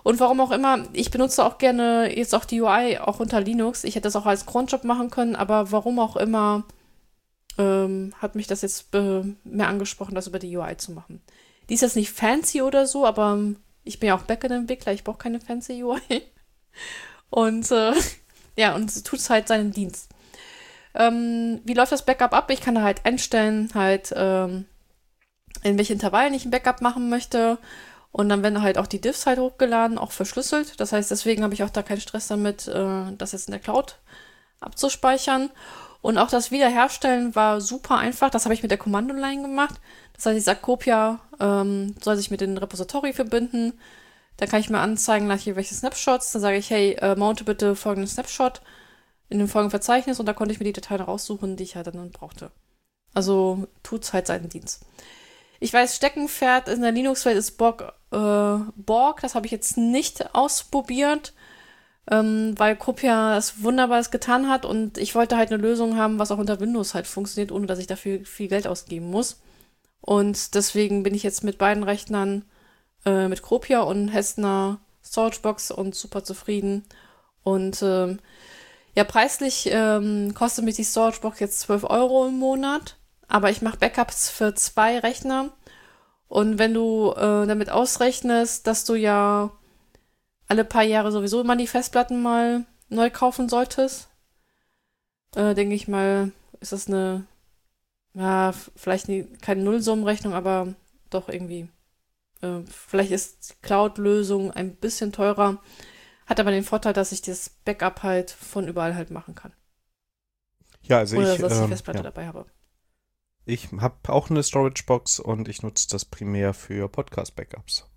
Speaker 2: Und warum auch immer, ich benutze auch gerne jetzt auch die UI, auch unter Linux. Ich hätte das auch als Cronjob machen können, aber warum auch immer hat mich das jetzt mehr angesprochen, das über die UI zu machen. Die ist jetzt nicht fancy oder so, aber ich bin ja auch Backend-Entwickler, ich brauche keine fancy UI. Und ja, und es tut halt seinen Dienst. Wie läuft das Backup ab? Ich kann da halt einstellen, halt in welchen Intervallen ich ein Backup machen möchte. Und dann werden halt auch die Diffs halt hochgeladen, auch verschlüsselt. Das heißt, deswegen habe ich auch da keinen Stress damit, das jetzt in der Cloud abzuspeichern. Und auch das Wiederherstellen war super einfach. Das habe ich mit der Kommando-Line gemacht. Das heißt, ich sage, Copia soll sich mit dem Repository verbinden. Dann kann ich mir anzeigen, gleich welche Snapshots. Dann sage ich, hey, mounte bitte folgenden Snapshot in dem folgenden Verzeichnis. Und da konnte ich mir die Dateien raussuchen, die ich halt dann brauchte. Also tut's halt seinen Dienst. Ich weiß, Steckenpferd in der Linux-Welt ist Borg. Das habe ich jetzt nicht ausprobiert, weil Copia das Wunderbares getan hat und ich wollte halt eine Lösung haben, was auch unter Windows halt funktioniert, ohne dass ich dafür viel Geld ausgeben muss. Und deswegen bin ich jetzt mit beiden Rechnern, mit Copia und Hessner Storagebox und super zufrieden. Und ja, preislich kostet mich die Storagebox jetzt 12 Euro im Monat, aber ich mache Backups für 2 Rechner. Und wenn du damit ausrechnest, dass du ja alle paar Jahre sowieso immer die Festplatten mal neu kaufen solltest, denke ich mal, ist das eine, ja, vielleicht keine Nullsummenrechnung, aber doch irgendwie. Vielleicht ist die Cloud-Lösung ein bisschen teurer, hat aber den Vorteil, dass ich das Backup halt von überall halt machen kann.
Speaker 1: Ja, also
Speaker 2: oder dass ich die Festplatte
Speaker 1: ja.
Speaker 2: dabei habe.
Speaker 1: Ich habe auch eine Storage-Box und ich nutze das primär für Podcast-Backups.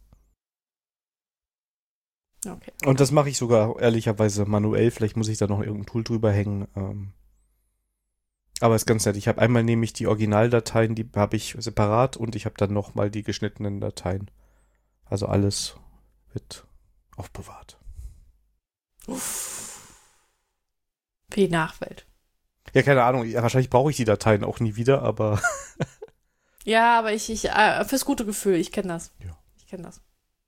Speaker 2: Okay.
Speaker 1: Und das mache ich sogar ehrlicherweise manuell. Vielleicht muss ich da noch irgendein Tool drüber hängen. Aber ist ganz nett. Ich habe einmal nämlich die Originaldateien, die habe ich separat und ich habe dann nochmal die geschnittenen Dateien. Also alles wird aufbewahrt.
Speaker 2: Uff. Wie die Nachwelt.
Speaker 1: Ja, keine Ahnung. Ja, wahrscheinlich brauche ich die Dateien auch nie wieder, aber
Speaker 2: Ja, aber ich fürs gute Gefühl, ich kenne das.
Speaker 1: Ja.
Speaker 2: Ich kenne das.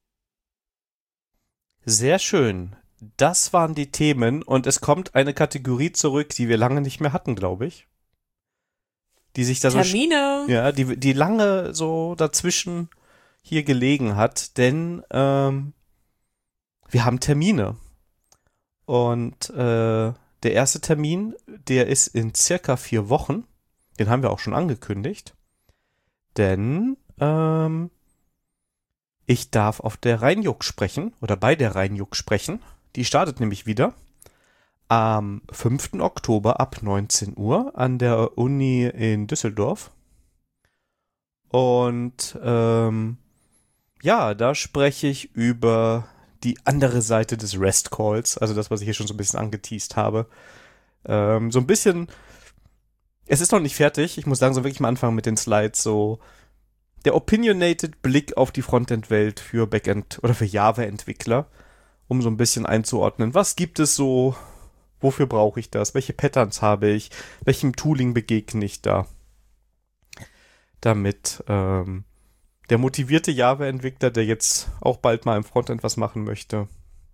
Speaker 1: Sehr schön. Das waren die Themen und es kommt eine Kategorie zurück, die wir lange nicht mehr hatten, glaube ich. Die sich da
Speaker 2: Termine.
Speaker 1: so, ja, die lange so dazwischen hier gelegen hat, denn wir haben Termine. Und der erste Termin, der ist in circa 4 Wochen. Den haben wir auch schon angekündigt. Denn ich darf auf der Rheinjuck sprechen oder bei der Rheinjuck sprechen. Die startet nämlich wieder am 5. Oktober ab 19 Uhr an der Uni in Düsseldorf. Und ja, da spreche ich über die andere Seite des REST Calls, also das, was ich hier schon so ein bisschen angeteast habe. So ein bisschen, es ist noch nicht fertig, ich muss langsam wirklich mal anfangen mit den Slides, so der opinionated Blick auf die Frontend-Welt für Backend- oder für Java-Entwickler, um so ein bisschen einzuordnen, was gibt es so, wofür brauche ich das, welche Patterns habe ich, welchem Tooling begegne ich da, damit der motivierte Java-Entwickler, der jetzt auch bald mal im Frontend was machen möchte,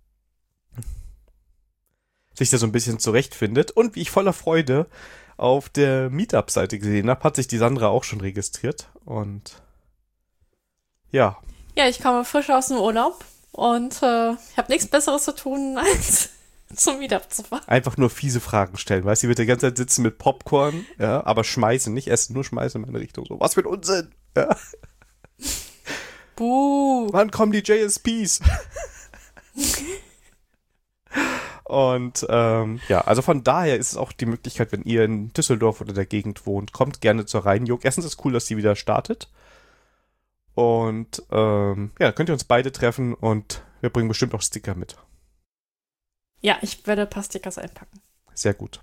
Speaker 1: sich da so ein bisschen zurechtfindet. Und wie ich voller Freude auf der Meetup-Seite gesehen habe, hat sich die Sandra auch schon registriert. Und ja.
Speaker 2: Ja, ich komme frisch aus dem Urlaub und ich habe nichts Besseres zu tun, als zum Meetup zu fahren.
Speaker 1: Einfach nur fiese Fragen stellen, weißt du? Sie wird die ganze Zeit sitzen mit Popcorn, ja, aber schmeißen, nicht essen, nur schmeißen in meine Richtung. So, was für ein Unsinn! Ja.
Speaker 2: Buh.
Speaker 1: Wann kommen die JSPs? Und ja, also von daher ist es auch die Möglichkeit, wenn ihr in Düsseldorf oder der Gegend wohnt, kommt gerne zur Rheinjuck. Erstens ist es cool, dass sie wieder startet. Und ja, könnt ihr uns beide treffen und wir bringen bestimmt auch Sticker mit.
Speaker 2: Ja, ich werde ein paar Stickers einpacken.
Speaker 1: Sehr gut.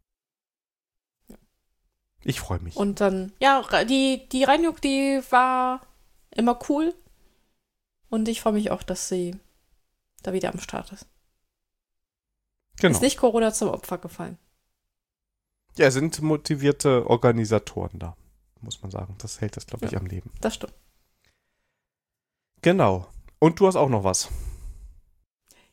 Speaker 1: Ich freue mich.
Speaker 2: Und dann, ja, die Rheinjuck, die war immer cool. Und ich freue mich auch, dass sie da wieder am Start ist.
Speaker 1: Genau.
Speaker 2: Ist nicht Corona zum Opfer gefallen.
Speaker 1: Ja, sind motivierte Organisatoren da, muss man sagen. Das hält das, glaube ich,
Speaker 2: Ja,
Speaker 1: am Leben.
Speaker 2: Das stimmt.
Speaker 1: Genau. Und du hast auch noch was.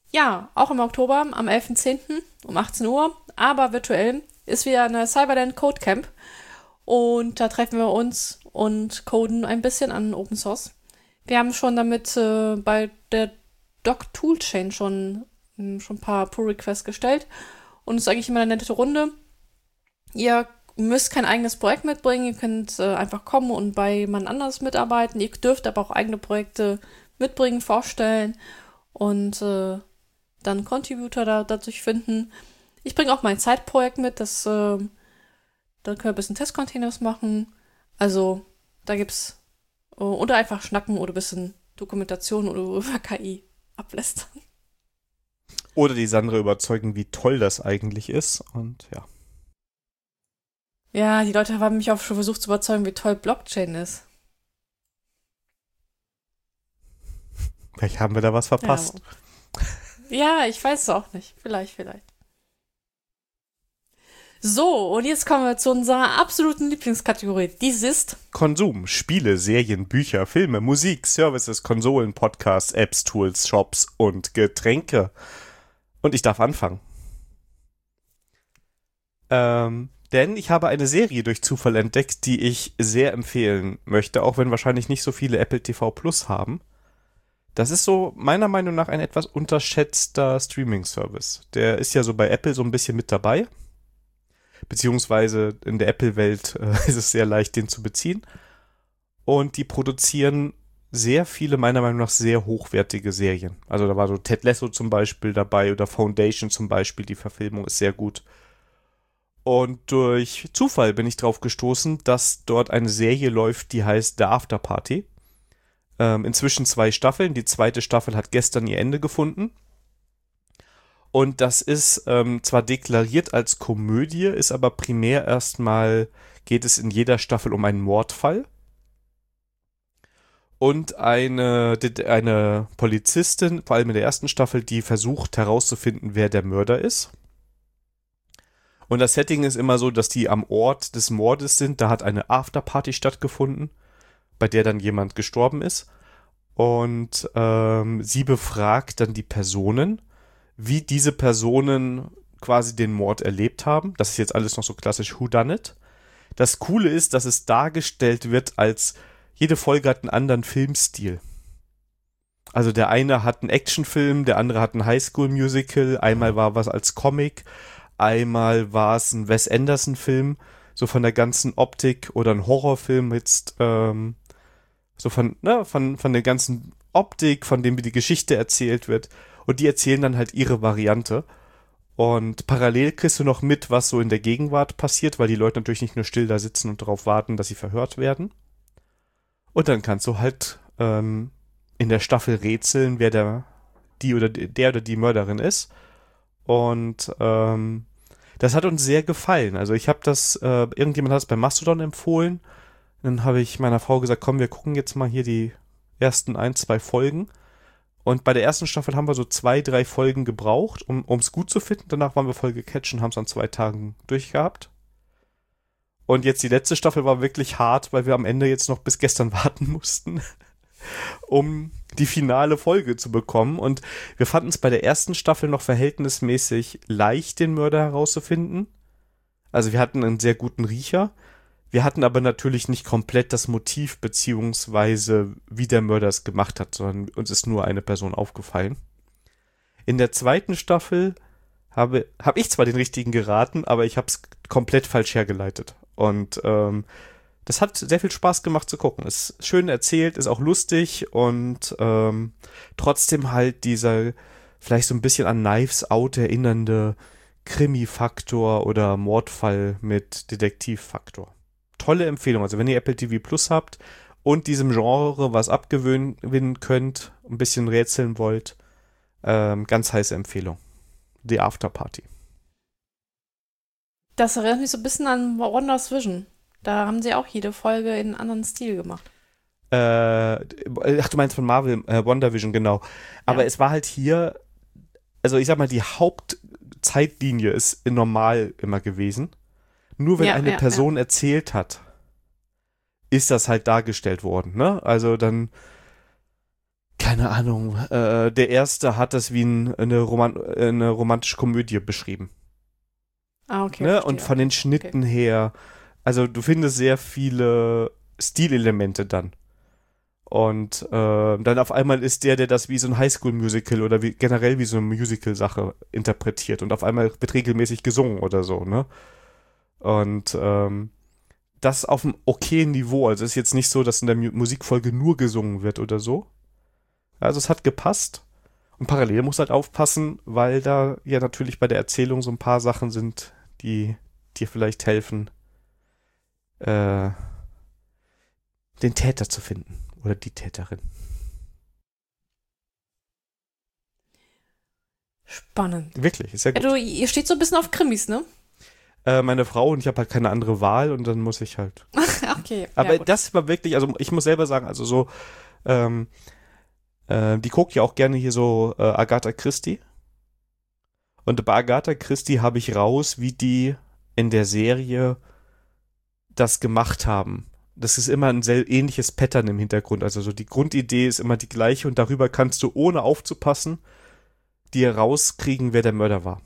Speaker 2: Ja, auch im Oktober, am 11.10. um 18 Uhr, aber virtuell ist wieder eine Cyberland Code Camp. Und da treffen wir uns und coden ein bisschen an Open Source. Wir haben schon damit bei der Doc Toolchain schon ein paar Pull-Requests gestellt. Und es ist eigentlich immer eine nette Runde. Ihr müsst kein eigenes Projekt mitbringen. Ihr könnt einfach kommen und bei jemand anders mitarbeiten. Ihr dürft aber auch eigene Projekte mitbringen, vorstellen und dann Contributor dadurch finden. Ich bringe auch mein Side-Projekt mit, da können wir ein bisschen Testcontainers machen. Also, da gibt's oder einfach schnacken oder ein bisschen Dokumentation oder über KI ablästern.
Speaker 1: Oder die Sandra überzeugen, wie toll das eigentlich ist. Und ja.
Speaker 2: Ja, die Leute haben mich auch schon versucht zu überzeugen, wie toll Blockchain ist.
Speaker 1: Vielleicht haben wir da was verpasst.
Speaker 2: Ja, ich weiß es auch nicht. Vielleicht. So, und jetzt kommen wir zu unserer absoluten Lieblingskategorie. Dies ist
Speaker 1: Konsum, Spiele, Serien, Bücher, Filme, Musik, Services, Konsolen, Podcasts, Apps, Tools, Shops und Getränke. Und ich darf anfangen. Denn ich habe eine Serie durch Zufall entdeckt, die ich sehr empfehlen möchte, auch wenn wahrscheinlich nicht so viele Apple TV Plus haben. Das ist so meiner Meinung nach ein etwas unterschätzter Streaming-Service. Der ist ja so bei Apple so ein bisschen mit dabei. Beziehungsweise in der Apple-Welt ist es sehr leicht, den zu beziehen. Und die produzieren sehr viele, meiner Meinung nach, sehr hochwertige Serien. Also da war so Ted Lasso zum Beispiel dabei oder Foundation zum Beispiel. Die Verfilmung ist sehr gut. Und durch Zufall bin ich drauf gestoßen, dass dort eine Serie läuft, die heißt The After Party. Inzwischen 2 Staffeln. Die zweite Staffel hat gestern ihr Ende gefunden. Und das ist zwar deklariert als Komödie, ist aber primär erstmal, geht es in jeder Staffel um einen Mordfall. Und eine Polizistin, vor allem in der ersten Staffel, die versucht herauszufinden, wer der Mörder ist. Und das Setting ist immer so, dass die am Ort des Mordes sind. Da hat eine Afterparty stattgefunden, bei der dann jemand gestorben ist. Und sie befragt dann die Personen, wie diese Personen quasi den Mord erlebt haben. Das ist jetzt alles noch so klassisch Whodunit. Das Coole ist, dass es dargestellt wird als jede Folge hat einen anderen Filmstil. Also der eine hat einen Actionfilm, der andere hat ein Highschool-Musical, einmal war was als Comic, einmal war es ein Wes Anderson-Film, so von der ganzen Optik, oder ein Horrorfilm jetzt, so von der ganzen Optik, von dem wie die Geschichte erzählt wird. Und die erzählen dann halt ihre Variante. Und parallel kriegst du noch mit, was so in der Gegenwart passiert, weil die Leute natürlich nicht nur still da sitzen und darauf warten, dass sie verhört werden. Und dann kannst du halt in der Staffel rätseln, wer der oder die Mörderin ist. Und das hat uns sehr gefallen. Also ich habe irgendjemand hat es bei Mastodon empfohlen. Dann habe ich meiner Frau gesagt, komm, wir gucken jetzt mal hier die ersten 1, 2 Folgen. Und bei der ersten Staffel haben wir so 2, 3 Folgen gebraucht, um es gut zu finden. Danach waren wir voll gecatcht und haben es an 2 Tagen durchgehabt. Und jetzt die letzte Staffel war wirklich hart, weil wir am Ende jetzt noch bis gestern warten mussten, um die finale Folge zu bekommen. Und wir fanden es bei der ersten Staffel noch verhältnismäßig leicht, den Mörder herauszufinden. Also wir hatten einen sehr guten Riecher. Wir hatten aber natürlich nicht komplett das Motiv beziehungsweise wie der Mörder es gemacht hat, sondern uns ist nur eine Person aufgefallen. In der zweiten Staffel habe ich zwar den richtigen geraten, aber ich habe es komplett falsch hergeleitet. Und das hat sehr viel Spaß gemacht zu gucken. Ist schön erzählt, ist auch lustig und trotzdem halt dieser vielleicht so ein bisschen an Knives Out erinnernde Krimi-Faktor oder Mordfall mit Detektiv-Faktor. Tolle Empfehlung. Also wenn ihr Apple TV Plus habt und diesem Genre was abgewinnen könnt, ein bisschen rätseln wollt, ganz heiße Empfehlung. The After Party.
Speaker 2: Das erinnert mich so ein bisschen an Wonders Vision. Da haben sie auch jede Folge in einem anderen Stil gemacht.
Speaker 1: Ach, du meinst von Marvel, WandaVision, genau. Aber es war halt hier, also ich sag mal, die Hauptzeitlinie ist normal immer gewesen. Nur wenn eine Person erzählt hat, ist das halt dargestellt worden, ne? Also dann keine Ahnung, der erste hat das wie eine romantische Komödie beschrieben.
Speaker 2: Ah, okay.
Speaker 1: Ne?
Speaker 2: Verstehe.
Speaker 1: Und von den Schnitten her, also du findest sehr viele Stilelemente dann. Und dann auf einmal ist der das wie so ein Highschool-Musical oder generell wie so eine Musical-Sache interpretiert und auf einmal wird regelmäßig gesungen oder so, ne? Und das auf einem okayen Niveau. Also es ist jetzt nicht so, dass in der Musikfolge nur gesungen wird oder so. Also es hat gepasst. Und parallel muss halt aufpassen, weil da ja natürlich bei der Erzählung so ein paar Sachen sind, die dir vielleicht helfen, den Täter zu finden. Oder die Täterin.
Speaker 2: Spannend.
Speaker 1: Wirklich, ist ja gut.
Speaker 2: Ihr steht so ein bisschen auf Krimis, ne?
Speaker 1: Meine Frau und ich habe halt keine andere Wahl und dann muss ich halt.
Speaker 2: Okay.
Speaker 1: Aber
Speaker 2: ja, gut.
Speaker 1: das war wirklich, also ich muss selber sagen, also so, die guckt ja auch gerne hier so Agatha Christie. Und bei Agatha Christie habe ich raus, wie die in der Serie das gemacht haben. Das ist immer ein sehr ähnliches Pattern im Hintergrund. Also so die Grundidee ist immer die gleiche und darüber kannst du, ohne aufzupassen, dir rauskriegen, wer der Mörder war.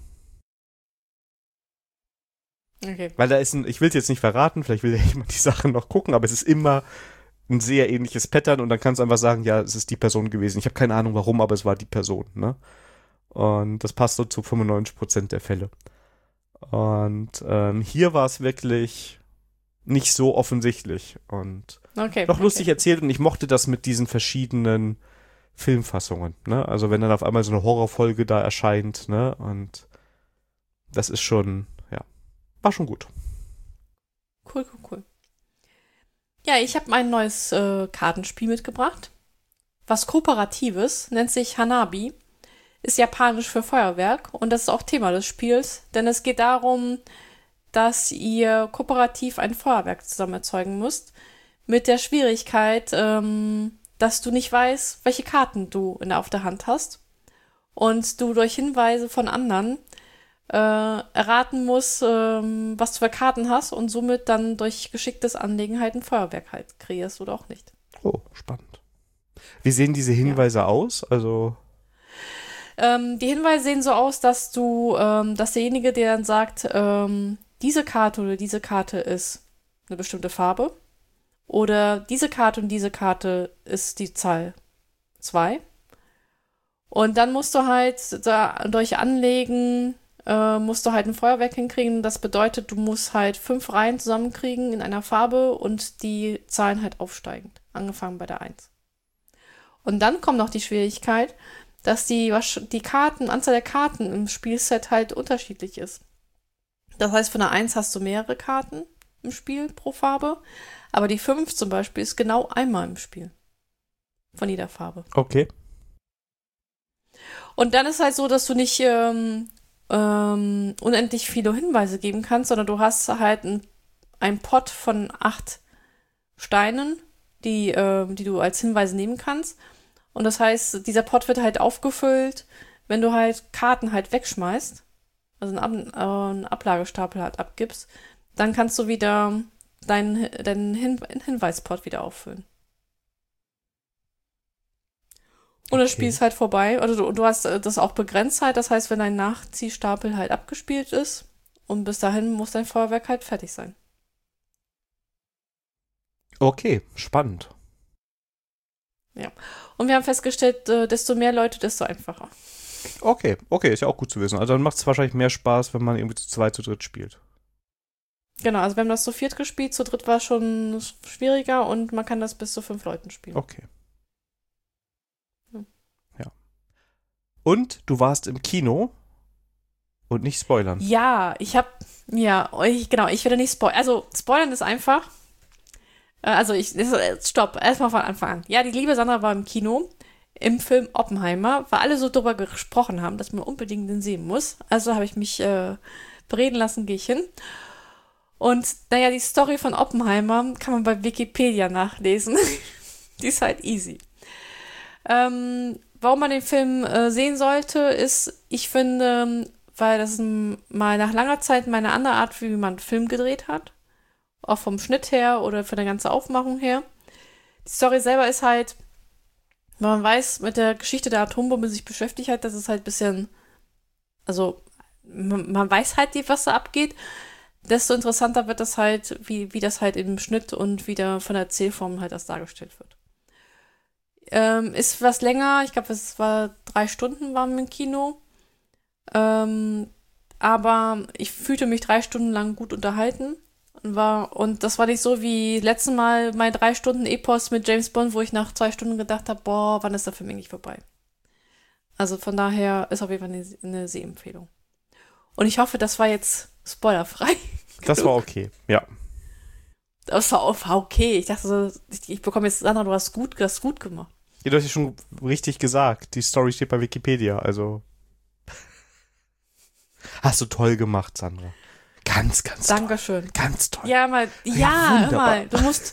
Speaker 2: Okay.
Speaker 1: Weil da ist ich will es jetzt nicht verraten, vielleicht will ja jemand die Sachen noch gucken, aber es ist immer ein sehr ähnliches Pattern und dann kannst du einfach sagen, ja, es ist die Person gewesen. Ich habe keine Ahnung warum, aber es war die Person, ne? Und das passt so zu 95% der Fälle. Und hier war es wirklich nicht so offensichtlich und doch lustig erzählt und ich mochte das mit diesen verschiedenen Filmfassungen, ne? Also wenn dann auf einmal so eine Horrorfolge da erscheint, ne? Und das ist schon, ja, war schon gut.
Speaker 2: Cool. Ja, ich habe ein neues Kartenspiel mitgebracht. Was Kooperatives, nennt sich Hanabi, ist japanisch für Feuerwerk und das ist auch Thema des Spiels, denn es geht darum, dass ihr kooperativ ein Feuerwerk zusammen erzeugen müsst, mit der Schwierigkeit, dass du nicht weißt, welche Karten du auf der Hand hast und du durch Hinweise von anderen erraten musst, was du für Karten hast und somit dann durch geschicktes Anlegen halt ein Feuerwerk halt kreierst oder auch nicht.
Speaker 1: Oh, spannend. Wie sehen diese Hinweise aus? Also
Speaker 2: die Hinweise sehen so aus, dass dass derjenige, der dann sagt, diese Karte oder diese Karte ist eine bestimmte Farbe oder diese Karte und diese Karte ist die Zahl 2. Und dann musst du halt durch Anlegen musst du halt ein Feuerwerk hinkriegen. Das bedeutet, du musst halt 5 Reihen zusammenkriegen in einer Farbe und die Zahlen halt aufsteigend, angefangen bei der 1. Und dann kommt noch die Schwierigkeit, dass die Anzahl der Karten im Spielset halt unterschiedlich ist. Das heißt, von der 1 hast du mehrere Karten im Spiel pro Farbe, aber die 5 zum Beispiel ist genau einmal im Spiel. Von jeder Farbe.
Speaker 1: okay.
Speaker 2: Und dann ist halt so, dass du nicht unendlich viele Hinweise geben kannst, sondern du hast halt einen Pot von 8 Steinen, die du als Hinweise nehmen kannst. Und das heißt, dieser Pot wird halt aufgefüllt, wenn du halt Karten halt wegschmeißt, also einen Ablagestapel halt abgibst, dann kannst du wieder deinen Hinweispot wieder auffüllen. Und das Spiel ist halt vorbei. Also du hast das auch begrenzt halt. Das heißt, wenn dein Nachziehstapel halt abgespielt ist und bis dahin muss dein Feuerwerk halt fertig sein.
Speaker 1: Okay, spannend.
Speaker 2: Ja. Und wir haben festgestellt, desto mehr Leute, desto einfacher.
Speaker 1: Okay, ist ja auch gut zu wissen. Also dann macht es wahrscheinlich mehr Spaß, wenn man irgendwie zu zweit, zu dritt spielt.
Speaker 2: Genau, also wir haben das zu 4 gespielt, zu dritt war es schon schwieriger und man kann das bis zu 5 Leuten spielen.
Speaker 1: Okay. Und du warst im Kino und nicht spoilern.
Speaker 2: Ja, ich werde nicht spoilern. Also, spoilern ist einfach. Stopp, erstmal von Anfang an. Ja, die liebe Sandra war im Kino, im Film Oppenheimer, weil alle so drüber gesprochen haben, dass man unbedingt den sehen muss. Also habe ich mich bereden lassen, gehe ich hin. Und, naja, die Story von Oppenheimer kann man bei Wikipedia nachlesen. Die ist halt easy. Warum man den Film sehen sollte, ist, ich finde, weil das mal nach langer Zeit meine andere Art, wie man einen Film gedreht hat. Auch vom Schnitt her oder von der ganzen Aufmachung her. Die Story selber ist halt, wenn man weiß, mit der Geschichte der Atombombe sich beschäftigt hat, dass es halt ein bisschen, also man weiß halt, was da abgeht, desto interessanter wird das halt, wie das halt im Schnitt und wieder von der Erzählform halt das dargestellt wird. Ist was länger, ich glaube, es war 3 Stunden waren wir im Kino. Aber ich fühlte mich 3 Stunden lang gut unterhalten. Und das war nicht so wie letztes Mal mein 3 Stunden Epos mit James Bond, wo ich nach 2 Stunden gedacht habe, boah, wann ist der Film eigentlich vorbei? Also von daher ist auf jeden Fall eine Sehempfehlung. Und ich hoffe, das war jetzt spoilerfrei.
Speaker 1: Das war okay, ja.
Speaker 2: Das war okay. Ich dachte so, ich bekomme jetzt, Sandra, du hast gut gemacht.
Speaker 1: Ja, du hast ja schon richtig gesagt. Die Story steht bei Wikipedia, also. Hast du toll gemacht, Sandra. Ganz, ganz
Speaker 2: Dankeschön.
Speaker 1: toll. Ganz toll.
Speaker 2: Ja, mal, hör mal,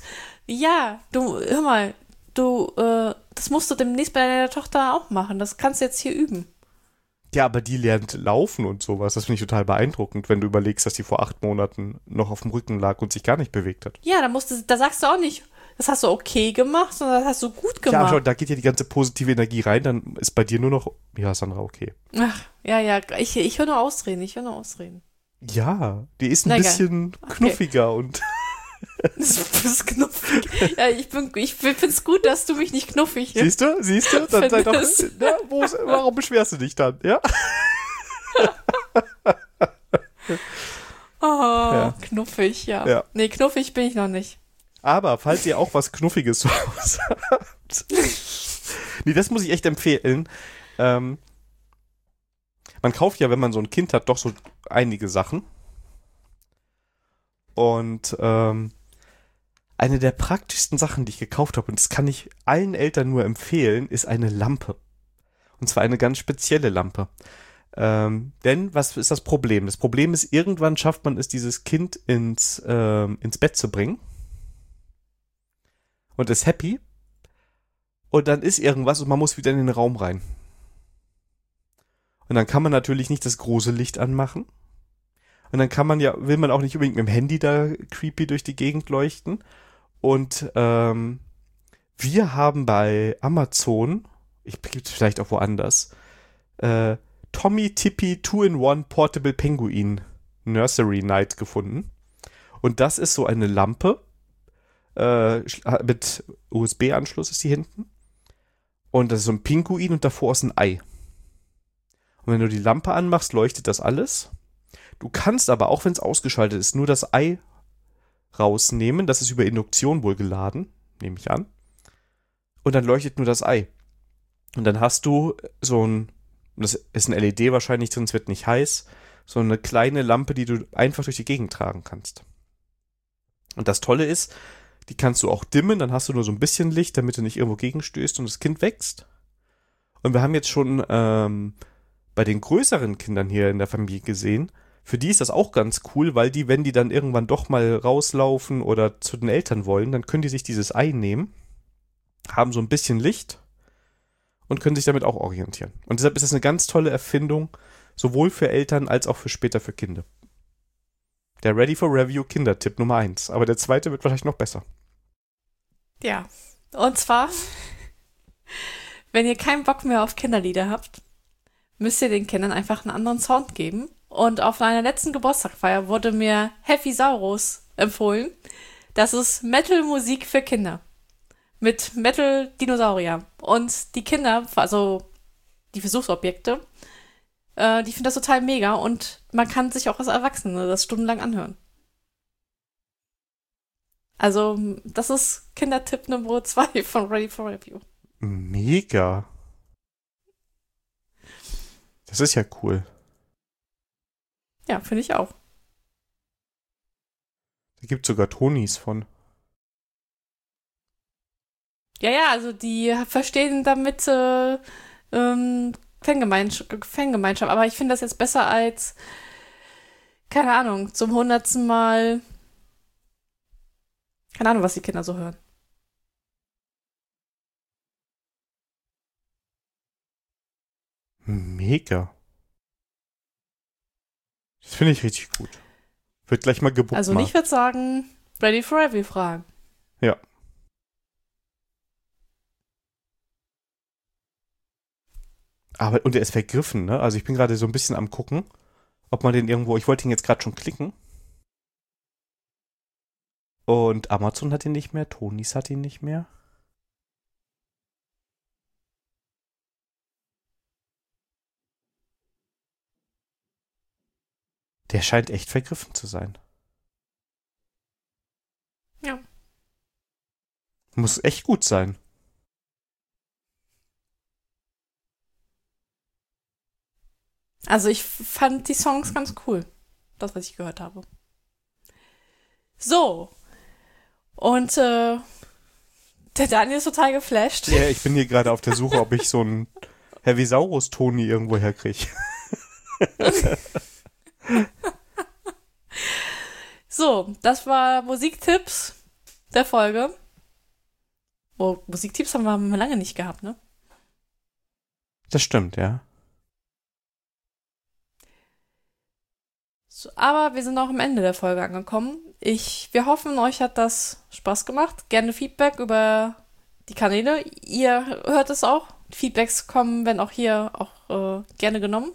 Speaker 2: das musst du demnächst bei deiner Tochter auch machen. Das kannst du jetzt hier üben.
Speaker 1: Ja, aber die lernt laufen und sowas. Das finde ich total beeindruckend, wenn du überlegst, dass die vor 8 Monaten noch auf dem Rücken lag und sich gar nicht bewegt hat.
Speaker 2: Ja, da sagst du auch nicht, das hast du okay gemacht, sondern das hast du gut gemacht.
Speaker 1: Ja, schau, da geht ja die ganze positive Energie rein, dann ist bei dir nur noch, ja, Sandra, okay.
Speaker 2: Ach, ja, ich höre nur Ausreden.
Speaker 1: Ja, die ist ein bisschen knuffiger und.
Speaker 2: Das ist knuffig. Ja, ich find's gut, dass du mich nicht knuffig
Speaker 1: Siehst du? Dann sei doch, ja, warum beschwerst du dich dann, ja?
Speaker 2: Ja. Knuffig, ja. Nee, knuffig bin ich noch nicht.
Speaker 1: Aber falls ihr auch was Knuffiges zu Hause habt. Nee, das muss ich echt empfehlen. Man kauft ja, wenn man so ein Kind hat, doch so einige Sachen. Und eine der praktischsten Sachen, die ich gekauft habe, und das kann ich allen Eltern nur empfehlen, ist eine Lampe. Und zwar eine ganz spezielle Lampe. Denn was ist das Problem? Das Problem ist, irgendwann schafft man es, dieses Kind ins Bett zu bringen. Und ist happy. Und dann ist irgendwas und man muss wieder in den Raum rein. Und dann kann man natürlich nicht das große Licht anmachen. Und dann will man auch nicht unbedingt mit dem Handy da creepy durch die Gegend leuchten. Und wir haben bei Amazon, gibt es vielleicht auch woanders, Tommy Tippy 2-in-1 Portable Penguin Nursery Night gefunden. Und das ist so eine Lampe, mit USB-Anschluss ist die hinten. Und das ist so ein Pinguin und davor ist ein Ei. Und wenn du die Lampe anmachst, leuchtet das alles. Du kannst aber, auch wenn es ausgeschaltet ist, nur das Ei rausnehmen. Das ist über Induktion wohl geladen, nehme ich an. Und dann leuchtet nur das Ei. Und dann hast du das ist ein LED wahrscheinlich drin, es wird nicht heiß, so eine kleine Lampe, die du einfach durch die Gegend tragen kannst. Und das Tolle ist, die kannst du auch dimmen, dann hast du nur so ein bisschen Licht, damit du nicht irgendwo gegenstößt und das Kind wächst. Und wir haben jetzt schon bei den größeren Kindern hier in der Familie gesehen, für die ist das auch ganz cool, weil die, wenn die dann irgendwann doch mal rauslaufen oder zu den Eltern wollen, dann können die sich dieses Ei nehmen, haben so ein bisschen Licht und können sich damit auch orientieren. Und deshalb ist das eine ganz tolle Erfindung, sowohl für Eltern als auch für später für Kinder. Der Ready for Review Kindertipp Nummer 1. Aber der zweite wird wahrscheinlich noch besser.
Speaker 2: Ja, und zwar, wenn ihr keinen Bock mehr auf Kinderlieder habt, müsst ihr den Kindern einfach einen anderen Sound geben. Und auf einer letzten Geburtstagsfeier wurde mir Heavy Saurus empfohlen. Das ist Metal-Musik für Kinder. Mit Metal-Dinosaurier. Und die Kinder, also die Versuchsobjekte, die finden das total mega. Und man kann sich auch als Erwachsene das stundenlang anhören. Also, das ist Kindertipp Nummer 2 von Ready for Review.
Speaker 1: Mega. Das ist ja cool.
Speaker 2: Ja, finde ich auch.
Speaker 1: Da gibt es sogar Tonis von.
Speaker 2: Ja, also die verstehen damit Fangemeinschaft. Aber ich finde das jetzt besser als, keine Ahnung, zum 100. Mal, keine Ahnung, was die Kinder so hören.
Speaker 1: Mega. Das finde ich richtig gut. Wird gleich mal gebucht.
Speaker 2: Also ich würde sagen, Ready for Review fragen.
Speaker 1: Ja. Und der ist vergriffen, ne? Also ich bin gerade so ein bisschen am gucken, ob man den irgendwo, ich wollte ihn jetzt gerade schon klicken. Und Amazon hat ihn nicht mehr, Tonys hat ihn nicht mehr. Der scheint echt vergriffen zu sein.
Speaker 2: Ja.
Speaker 1: Muss echt gut sein.
Speaker 2: Also ich fand die Songs ganz cool. Das, was ich gehört habe. So. Und der Daniel ist total geflasht.
Speaker 1: Ja, ich bin hier gerade auf der Suche, ob ich so einen Heavisaurus-Toni irgendwo herkriege.
Speaker 2: So, das war Musiktipps der Folge. Oh, Musiktipps haben wir lange nicht gehabt, ne?
Speaker 1: Das stimmt, ja.
Speaker 2: So, aber wir sind auch am Ende der Folge angekommen. Wir hoffen, euch hat das Spaß gemacht. Gerne Feedback über die Kanäle. Ihr hört es auch. Feedbacks kommen, wenn auch hier auch gerne genommen.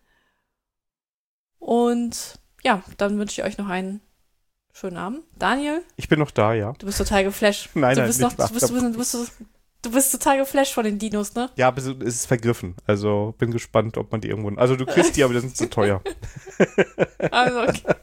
Speaker 2: Und ja, dann wünsche ich euch noch einen schönen Abend. Daniel?
Speaker 1: Ich bin noch da, ja.
Speaker 2: Du bist total geflasht.
Speaker 1: Nein,
Speaker 2: du bist
Speaker 1: nicht wahr.
Speaker 2: Du bist total geflasht von den Dinos, ne?
Speaker 1: Ja, aber es ist vergriffen. Also bin gespannt, ob man die irgendwo... Also du kriegst die, aber die sind zu teuer.
Speaker 2: Also, okay.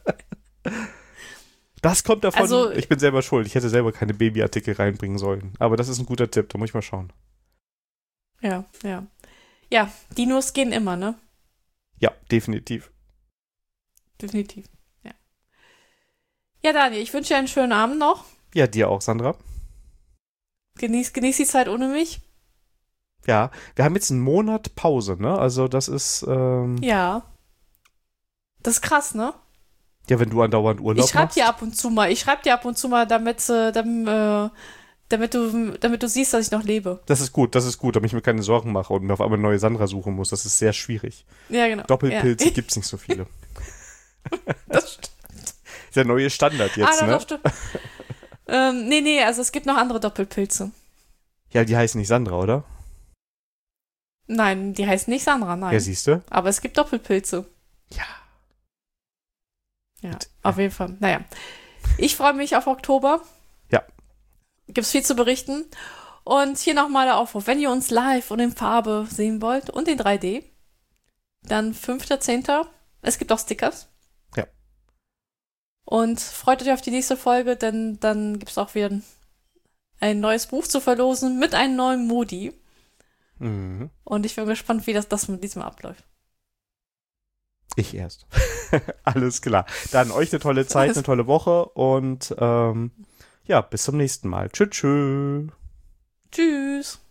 Speaker 1: Das kommt davon,
Speaker 2: Also,
Speaker 1: ich bin selber schuld. Ich hätte selber keine Babyartikel reinbringen sollen. Aber das ist ein guter Tipp, da muss ich mal schauen.
Speaker 2: Ja, ja. Ja, Dinos gehen immer, ne?
Speaker 1: Ja, definitiv.
Speaker 2: Definitiv, ja. Ja, Daniel, ich wünsche dir einen schönen Abend noch.
Speaker 1: Ja, dir auch, Sandra.
Speaker 2: Genieß die Zeit ohne mich.
Speaker 1: Ja, wir haben jetzt einen Monat Pause, ne? Also das ist...
Speaker 2: Ja. Das ist krass, ne?
Speaker 1: Ja, wenn du andauernd Urlaub
Speaker 2: Ich schreibe
Speaker 1: machst.
Speaker 2: dir ab und zu mal, damit du siehst, dass ich noch lebe.
Speaker 1: Das ist gut, damit ich mir keine Sorgen mache und mir auf einmal eine neue Sandra suchen muss. Das ist sehr schwierig.
Speaker 2: Ja, genau.
Speaker 1: Doppelpilze
Speaker 2: Ja.
Speaker 1: gibt's nicht so viele.
Speaker 2: Das stimmt.
Speaker 1: Ist der neue Standard jetzt, ne?
Speaker 2: Das stimmt. Nee, also es gibt noch andere Doppelpilze.
Speaker 1: Ja, die heißen nicht Sandra, oder?
Speaker 2: Nein, die heißen nicht Sandra, nein.
Speaker 1: Ja, siehst du?
Speaker 2: Aber es gibt Doppelpilze.
Speaker 1: Ja.
Speaker 2: Ja, auf jeden Fall. Naja. Ich freue mich auf Oktober.
Speaker 1: Ja.
Speaker 2: Gibt's viel zu berichten. Und hier nochmal der Aufruf. Wenn ihr uns live und in Farbe sehen wollt und in 3D, dann 5.10. Es gibt auch Stickers.
Speaker 1: Ja.
Speaker 2: Und freut euch auf die nächste Folge, denn dann gibt's auch wieder ein neues Buch zu verlosen mit einem neuen Modi.
Speaker 1: Mhm.
Speaker 2: Und ich bin gespannt, wie das mit diesem abläuft.
Speaker 1: Ich erst. Alles klar. Dann euch eine tolle Zeit, eine tolle Woche und ja, bis zum nächsten Mal. Tschüss.
Speaker 2: Tschüss.